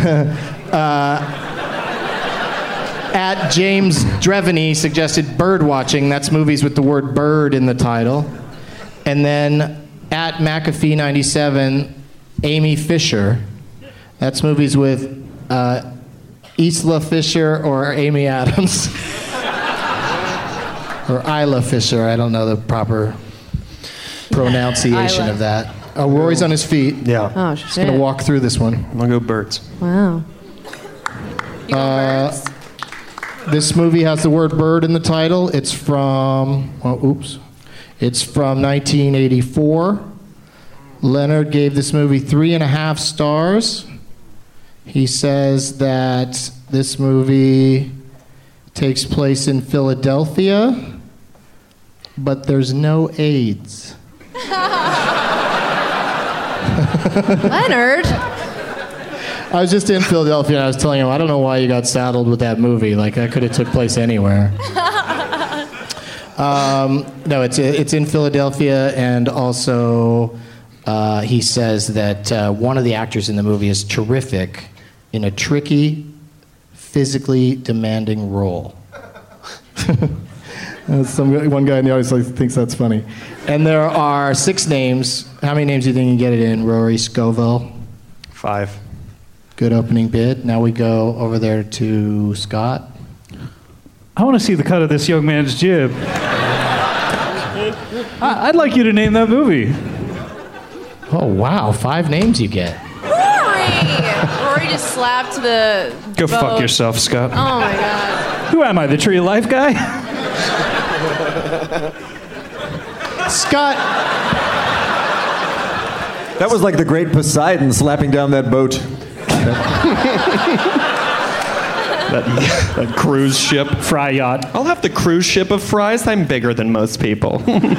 At James Dreveny suggested bird watching. That's movies with the word bird in the title. And then at McAfee 97, Amy Fisher. That's movies with Isla Fisher or Amy Adams. Or Isla Fisher. I don't know the proper pronunciation of that. Oh, Rory's on his feet. Yeah. Oh, He's going to walk through this one. I'm going to go birds. Wow. You going birds? This movie has the word bird in the title. It's from, It's from 1984. Leonard gave this movie 3.5 stars. He says that this movie takes place in Philadelphia, but there's no AIDS. Leonard? I was just in Philadelphia and I was telling him, I don't know why you got saddled with that movie. Like, that could have took place anywhere. No, it's in Philadelphia, and also he says that one of the actors in the movie is terrific in a tricky, physically demanding role. One guy in the audience thinks that's funny. And there are 6 names. How many names do you think you can get it in, Rory Scoville? 5. Good opening bid. Now we go over there to Scott. I want to see the cut of this young man's jib. I'd like you to name that movie. Oh, wow. 5 names you get. Rory just slapped the Go boat. fuck yourself, Scott. Oh, my God. Who am I, the Tree of Life guy? Scott. That was like the great Poseidon slapping down that boat. that cruise ship. Fry yacht. I'll have the cruise ship of fries. I'm bigger than most people.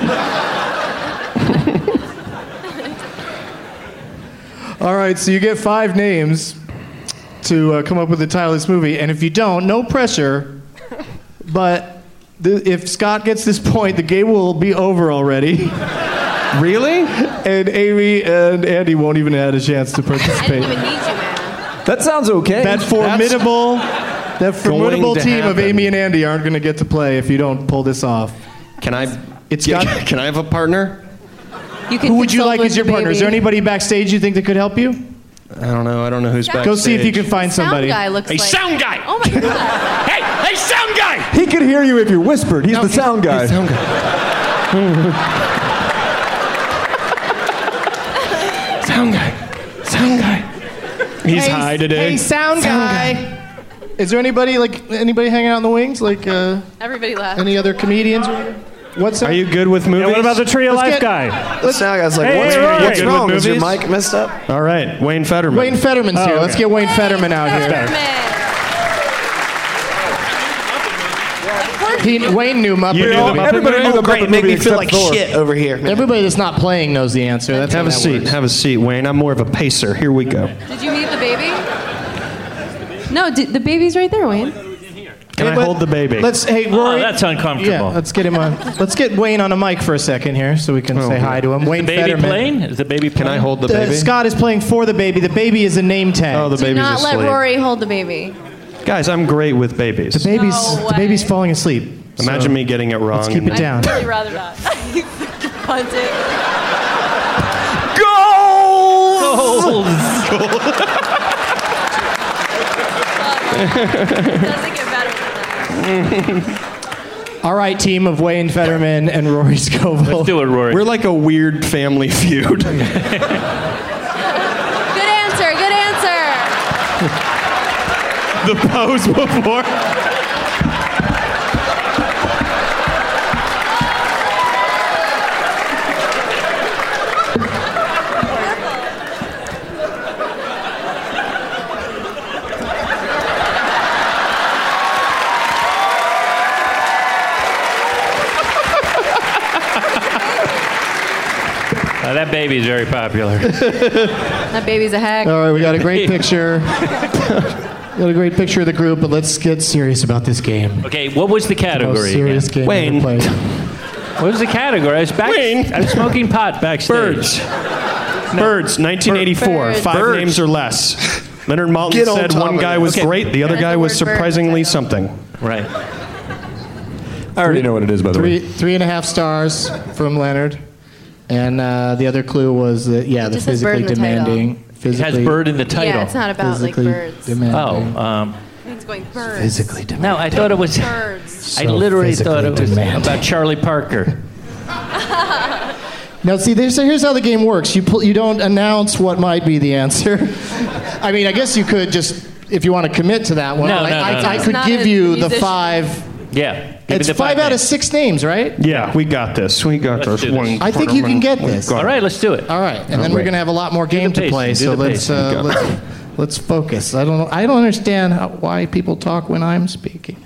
All right, so you get 5 names to come up with the title of this movie. And if you don't, no pressure. But if Scott gets this point, the game will be over already. Really? And Amy and Andy won't even have a chance to participate. I didn't even need you, man. That sounds okay. That formidable team of happen. Amy and Andy aren't going to get to play if you don't pull this off. Can I have a partner? You can Who would you consult like with as your the partner? Is there baby. anybody backstage you think that could help you? I don't know who's backstage. Go see if you can find somebody. Sound guy looks Hey, like... sound guy! Oh, my God. Hey, sound guy! He could hear you if you whispered. He's the sound guy. Sound guy. Sound guy. He's high today. Hey, sound guy. Is there anybody hanging out in the wings? Everybody laughed. Any other comedians? What's that? Are you good with movies? Yeah, what about the Tree of Life guy? The sound guy's like, Hey, what's Rory. wrong? Good Is your movies? mic messed up? All right, Wayne Fetterman. Wayne Fetterman's here. okay. Let's get Wayne Fetterman out here. Wayne knew Muppet You knew the movie. Muppet Everybody knew the Great, Muppet make movie me feel except like Thor. shit over here. Man. Everybody that's not playing knows the answer. That's Have how a that seat. works. Have a seat, Wayne. I'm more of a pacer. Here we go. Did you meet the baby? No, the baby's right there, Wayne. Can I hold the baby? Hey, Rory. Oh, that's uncomfortable. Yeah, let's get him on. Let's get Wayne on a mic for a second here, so we can say hi to him. Is Wayne the baby Fetterman. playing? Is the baby playing? Can I hold the baby? Scott is playing for the baby. The baby is a name tag. Oh, the Do baby's not let asleep. Rory hold the baby. Guys, I'm great with babies. The baby's falling asleep. Imagine me getting it wrong. Let's keep it down. I'd really rather not. Punt it. Goals! Doesn't get better than that. All right, team of Wayne Fetterman and Rory Scovel. Let's do it, Rory. We're like a weird family feud. Good answer. Good answer. The pose before. That baby's very popular. That baby's a hack. All right, we got a great picture. Got a great picture of the group, but let's get serious about this game. Okay, what was the The most category? serious game Wayne. ever played. What was the category? I was I was smoking pot backstage. Birds. Birds, 1984. Birds. 5 names or less. Leonard Maltin Get on said top one of guy it. was Okay. great, the other That's guy the was word bird. surprisingly something. Right. I already know what it is, by the way. 3.5 stars from Leonard. And the other clue was that, the just says bird physically in the title. demanding. It Physically, has bird in the title. Yeah, it's not about like physically birds. demanding. It's going birds. Physically demanding. No, I thought it was. Birds. I literally physically thought it was demanding. about Charlie Parker. Now, see, here's how the game works. You don't announce what might be the answer. I mean, I guess you could just, if you want to commit to that one. No, I no. could Not give a you the musician. 5. Yeah. Give It's me the 5 out of names. 6 names, right? Yeah, we got this. We got Let's this. do this. I think you can get this. All right, let's do it. All right, and then we're gonna have a lot more game to pacing, play. do So the let's focus. I don't understand why people talk when I'm speaking.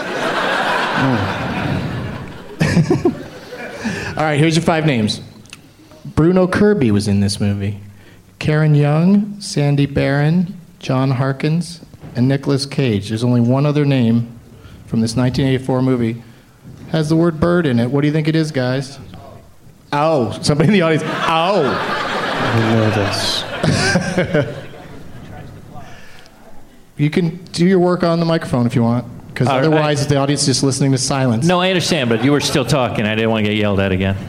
All right, here's your 5 names. Bruno Kirby was in this movie. Karen Young, Sandy Barron, John Harkins, and Nicolas Cage. There's only one other name from this 1984 movie. Has the word bird in it. What do you think it is, guys? Oh, somebody in the audience. Oh. I know this. You can do your work on the microphone if you want, because otherwise the audience is just listening to silence. No, I understand, but you were still talking. I didn't want to get yelled at again.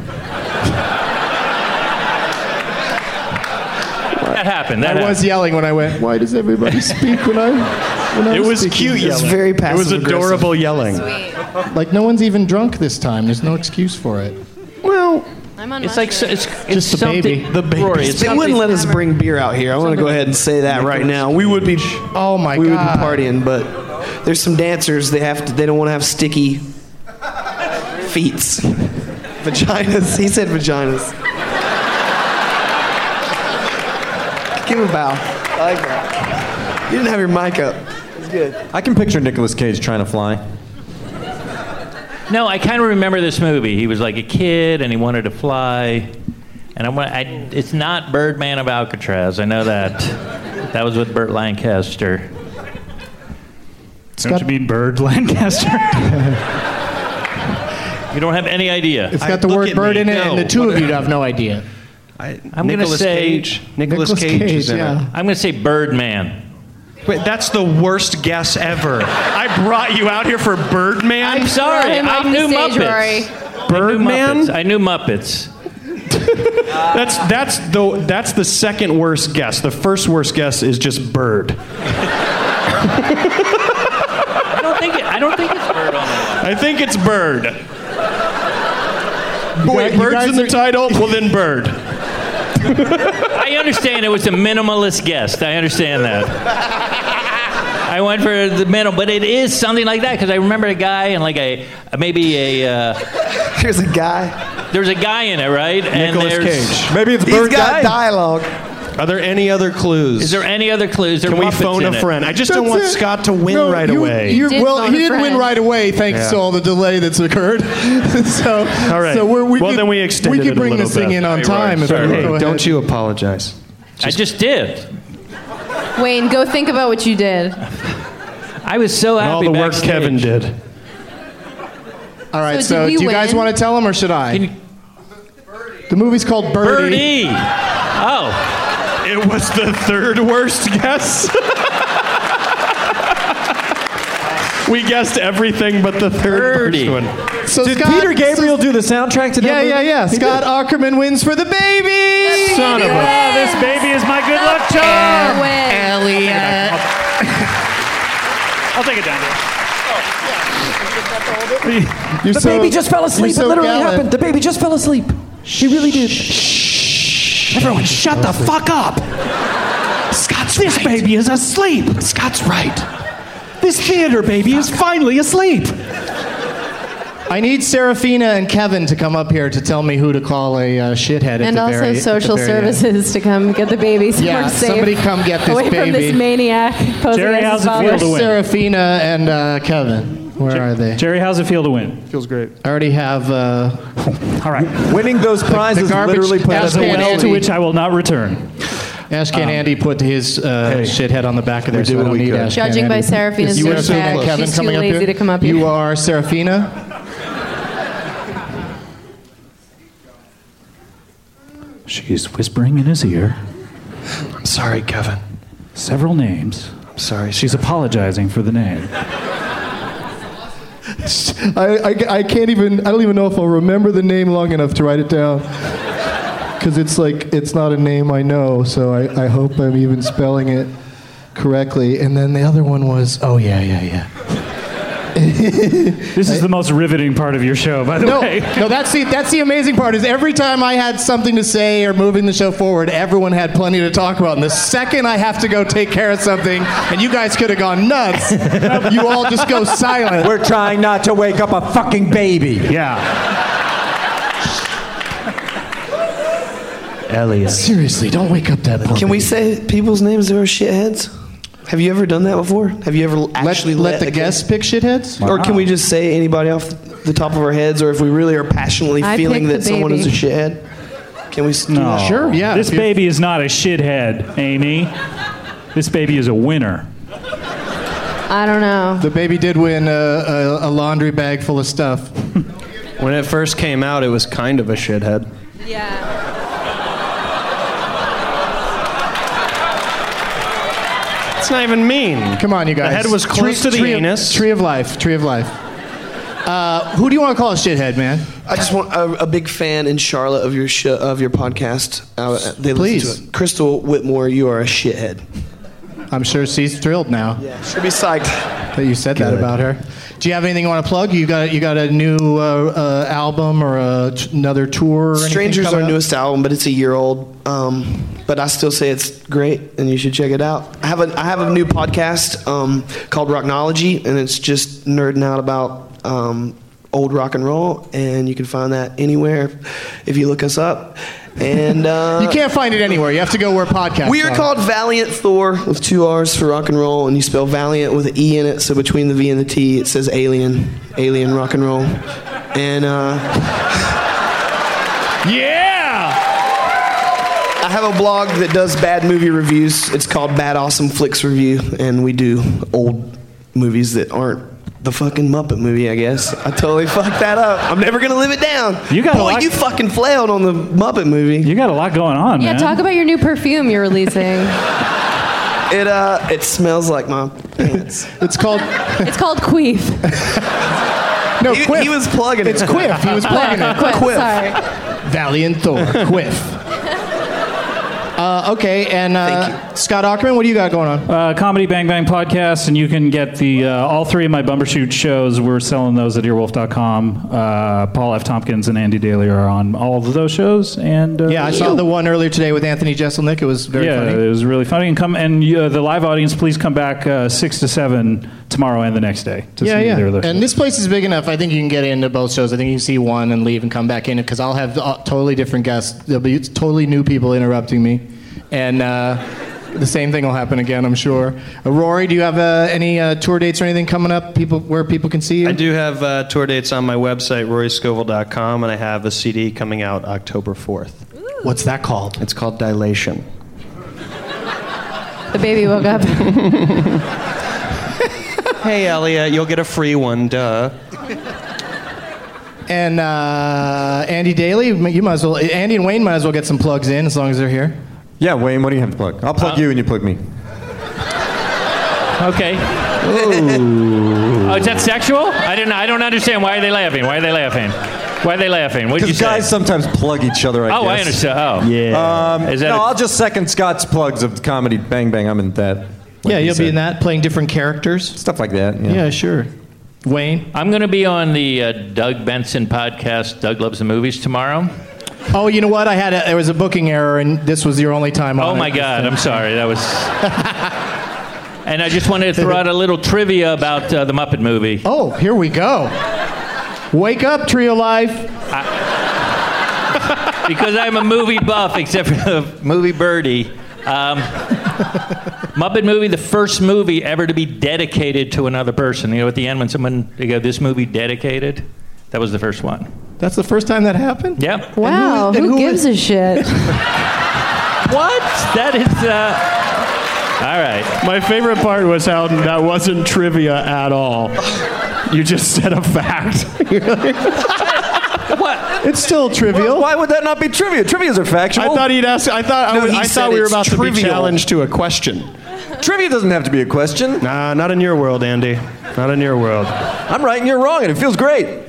That happened. I was yelling when I went, why does everybody speak when I'm It was speaking? cute It's yelling. very It was passive-aggressive. adorable yelling. Sweet. Like, no one's even drunk this time. There's no excuse for it. Well, I'm on It's like mushrooms. it's Just the something. baby. The baby. Rory, it's They wouldn't something- let us bring beer out here. I want to go ahead and say that right now. We would be Oh, my we would be God. partying, but there's some dancers they don't want to have sticky feets. Vaginas. He said vaginas. Give him a bow. I like that. You didn't have your mic up. It's good. I can picture Nicolas Cage trying to fly. No, I kind of remember this movie. He was like a kid and he wanted to fly. And it's not Birdman of Alcatraz. I know that. That was with Burt Lancaster. Don't you mean Bird Lancaster? You don't have any idea. It's got the word bird in it, and the two of you have no idea. I'm going to say Nicolas Cage is in it. I'm going to say Birdman. Wait, that's the worst guess ever. I brought you out here for Birdman? I'm sorry. Him I off the knew stage, Muppets. Birdman? I knew Muppets. That's the second worst guess. The first worst guess is just bird. I don't think it's bird on that. I think it's bird. Wait, you bird's guys in the are- title? Well, then bird. I understand it was a minimalist guess. I understand that. I went for the middle, but it is something like that because I remember a guy and like Here's a guy. There's a guy in it, right? Nicolas Cage. Maybe it's He's Bird got Guy. dialogue. Are there any other clues? Is there any other clues? There Can we Muppets phone in a it. friend? I just don't That's want it. Scott to win No, right away. He Did phone a didn't win friend. right away thanks to all the delay that's occurred. So, All right. So Then we extended we it could a bring little this thing bit. in on Sorry, time. If sorry. we Hey, go ahead. don't you apologize. I just did. Wayne, go think about what you did. I was so happy. And all the work backstage. Kevin did. All right. So So, did we do you guys win? want to tell him or should I? Can you- The movie's called Birdie. Birdie. Oh. It was the third worst guess. We guessed everything but the third Birdie. worst one. So Did Scott, Peter Gabriel do the soundtrack to that movie? Yeah. He Scott did. Ackerman wins for the baby. Son of a... Ah, this baby is my good luck charm. Win. Elliot. it down. The baby just fell asleep. It literally happened. The baby just fell asleep. She really did. Everyone, shut the fuck up. This baby is asleep. Scott's right. This theater baby is finally asleep. I need Serafina and Kevin to come up here to tell me who to call a shithead. And also social services to come get the baby somewhere safe. Somebody come get this away baby. from this maniac. Jerry, how's it feel to win? Serafina and Kevin. Where are they? Jerry, how's it feel to win? Feels great. I already have. All right. Winning those prizes literally put as a well to which I will not return. Ashcan Andy put his shithead on the back of there, so I don't need Ashcan Judging by Serafina's Kevin she's coming too up lazy here. to come up here. You are Serafina. She's whispering in his ear. I'm sorry, Kevin. Several names. I'm sorry. She's apologizing for the name. I can't even. I don't even know if I'll remember the name long enough to write it down. Because it's not a name I know, so I hope I'm even spelling it correctly. And then the other one was, yeah. This is the most riveting part of your show, by the way. No, that's the amazing part, is every time I had something to say or moving the show forward, everyone had plenty to talk about. And the second I have to go take care of something, and you guys could have gone nuts, you all just go silent. We're trying not to wake up a fucking baby. Yeah. Elliot. Seriously, don't wake up that puppy. Can we say people's names that are shitheads? Have you ever done that before? Have you ever actually let the guests pick shitheads? Or can we just say anybody off the top of our heads, or if we really are passionately feeling that someone is a shithead? Can we do that? Sure, yeah. This baby is not a shithead, Amy. This baby is a winner. I don't know. The baby did win a laundry bag full of stuff. When it first came out, it was kind of a shithead. Yeah. It's not even mean. Come on, you guys. The head was close to the anus. Tree of life. Who do you want to call a shithead, man? I just want a big fan in Charlotte of your podcast. They Please. listen to it. Crystal Whitmore, you are a shithead. I'm sure she's thrilled now. Yeah, she'll be psyched that you said that about her. Do you have anything you want to plug? You got a new album or another tour? Or Strangers is our newest album, but it's a year old. But I still say it's great, and you should check it out. I have a new podcast called Rocknology, and it's just nerding out about old rock and roll, and you can find that anywhere if you look us up. And you can't find it anywhere. You have to go where podcasts We are called Valiant Thor with 2 R's for rock and roll, and you spell Valiant with an E in it, so between the V and the T it says Alien rock and roll. And yeah! I have a blog that does bad movie reviews. It's called Bad Awesome Flicks Review, and we do old movies that aren't the fucking Muppet movie, I guess. I totally fucked that up. I'm never gonna live it down. You fucking flailed on the Muppet movie. You got a lot going on, Yeah, man. talk about your new perfume you're releasing. It smells like my pants. It's called Queef. No, Quiff. He was plugging it. It's Quiff. He was plugging it. Quiff. Sorry. Valiant Thor. Quiff. Okay, and Scott Aukerman, what do you got going on? Comedy Bang Bang podcast, and you can get all 3 of my Bumbershoot shows. We're selling those at earwolf.com. Paul F. Tompkins and Andy Daly are on all of those shows. And I saw the one earlier today with Anthony Jeselnik. It was very funny. Yeah, it was really funny. And the live audience, please come back 6 to 7 tomorrow and the next day to see either of those. And this place is big enough. I think you can get into both shows. I think you can see one and leave and come back in it, because I'll have totally different guests. There'll be totally new people interrupting me. And the same thing will happen again, I'm sure. Rory, do you have any tour dates or anything coming up where people can see you? I do have tour dates on my website, roryscovel.com, and I have a CD coming out October 4th. Ooh. What's that called? It's called Dilation. The baby woke up. Hey, Elliot, you'll get a free one, duh. And Andy Daly, you might as well. Andy and Wayne might as well get some plugs in as long as they're here. Yeah, Wayne, what do you have to plug? I'll plug you and you plug me. Okay. Oh, is that sexual? I don't understand. Why are they laughing? Why are they laughing? Why are they laughing? What did you say? Because guys sometimes plug each other, I guess. I understand. Oh. Yeah. Is that I'll just second Scott's plugs of Comedy Bang Bang. I'm in that. Yeah, you'll be in that, playing different characters. Stuff like that. Yeah, sure. Wayne? I'm going to be on the Doug Benson podcast, Doug Loves the Movies, tomorrow. Oh, you know what? There was a booking error, and this was your only time on Oh, my God. I'm sorry. That was... And I just wanted to throw out a little trivia about the Muppet movie. Oh, here we go. Wake up, Trio Life. Because I'm a movie buff, except for the movie Birdie. Muppet movie, the first movie ever to be dedicated to another person. You know, at the end when they go, this movie dedicated, that was the first one. That's the first time that happened? Yep. Wow, who gives a shit? What? That is... All right. My favorite part was how that wasn't trivia at all. You just said a fact. What? It's still trivial. Why would that not be trivia? Trivias are factual. I thought he'd ask. I thought we were about to be challenged to a question. Trivia doesn't have to be a question. Nah, not in your world, Andy. Not in your world. I'm right and you're wrong, and it feels great.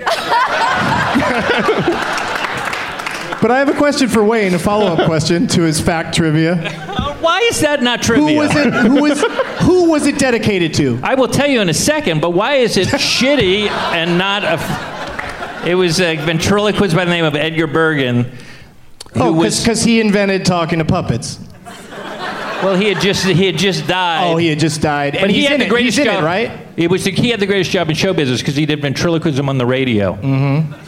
But I have a question for Wayne, a follow-up question to his fact trivia. Why is that not trivia? Who was it dedicated to? I will tell you in a second, but why is it shitty and not a... It was a ventriloquist by the name of Edgar Bergen. Because he invented talking to puppets. Well, he had just died. Oh, he had just died. But and he had the greatest job, job, right? He had the greatest job in show business because he did ventriloquism on the radio. Mm-hmm.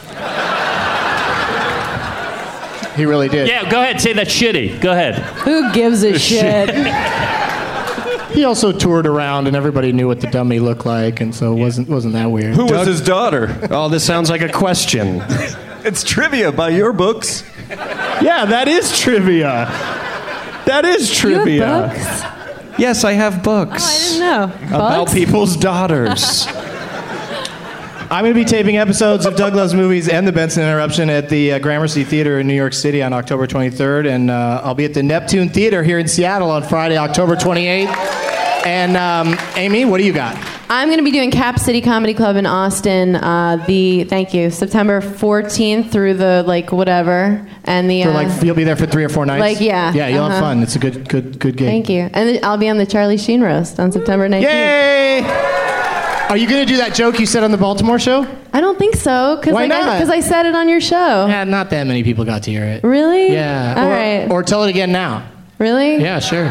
He really did. Yeah, go ahead. Say that's shitty. Go ahead. Who gives a shit? He also toured around, and everybody knew what the dummy looked like, and so it wasn't that weird. Who was his daughter? Oh, this sounds like a question. It's trivia by your books. Yeah, that is trivia. That is trivia. You have books? Yes, I have books. Oh, I didn't know. About Bugs? people's daughters. I'm going to be taping episodes of Doug Loves Movies and The Benson Interruption at the Gramercy Theater in New York City on October 23rd, and I'll be at the Neptune Theater here in Seattle on Friday, October 28th. And Amy, what do you got? I'm going to be doing Cap City Comedy Club in Austin. September 14th through the whatever, and the you'll be there for 3 or 4 nights. Yeah, you'll have fun. It's a good gig. Thank you, and I'll be on the Charlie Sheen roast on September 19th. Yay! Are you going to do that joke you said on the Baltimore show? I don't think so. Why not? Because I said it on your show. Yeah, not that many people got to hear it. Really? Yeah. All right. Or tell it again now. Really? Yeah, sure.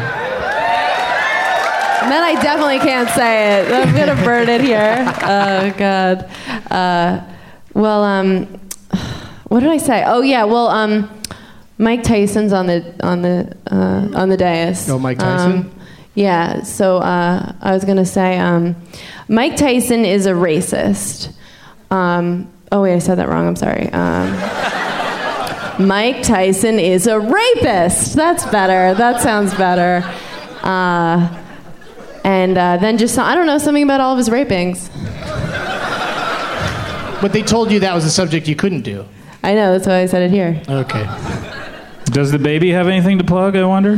And then I definitely can't say it. I'm going to burn it here. Oh, God. What did I say? Oh, yeah. Well, Mike Tyson's on the dais. Oh, Mike Tyson? Yeah. So I was going to say Mike Tyson is a racist. Oh, wait, I said that wrong. I'm sorry. Mike Tyson is a rapist. That's better. That sounds better. And then just, I don't know, something about all of his rapings. But they told you that was a subject you couldn't do. I know, that's why I said it here. Okay. Does the baby have anything to plug, I wonder?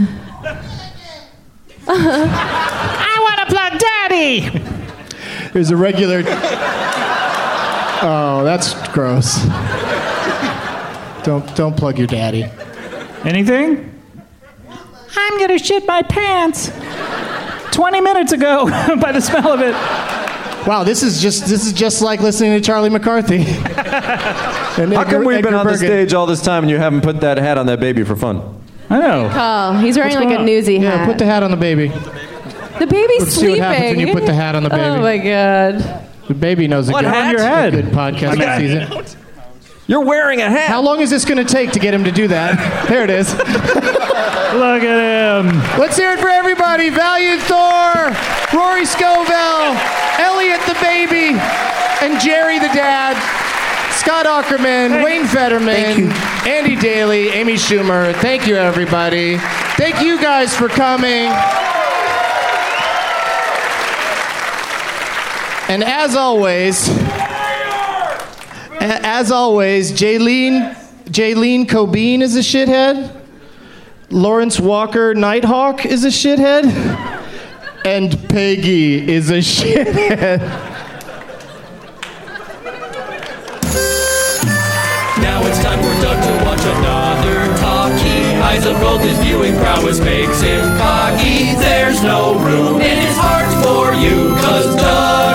I want to plug Daddy! There's a regular... Oh, that's gross. Don't plug your daddy. Anything? I'm gonna shit my pants 20 minutes ago by the smell of it. Wow, this is just like listening to Charlie McCarthy. How come we've been on the stage all this time and you haven't put that hat on that baby for fun? I know. Oh, he's wearing like a newsy hat. Yeah, put the hat on the baby. The baby's Let's sleeping. see what happens when you put the hat on the baby. Oh my God. The baby knows a good podcast this season. You're wearing a hat. How long is this going to take to get him to do that? There it is. Look at him. Let's hear it for everybody. Valiant Thor, Rory Scovel, Elliot the baby, and Jerry the dad. Scott Aukerman, Wayne Fetterman, Andy Daly, Amy Schumer. Thank you, everybody. Thank you guys for coming. And as always, Jaylene Cobean is a shithead. Lawrence Walker Nighthawk is a shithead. And Peggy is a shithead. Now it's time for Doug to watch another talkie. I size of both his viewing prowess makes him cocky. There's no room in his heart for you, 'cause Doug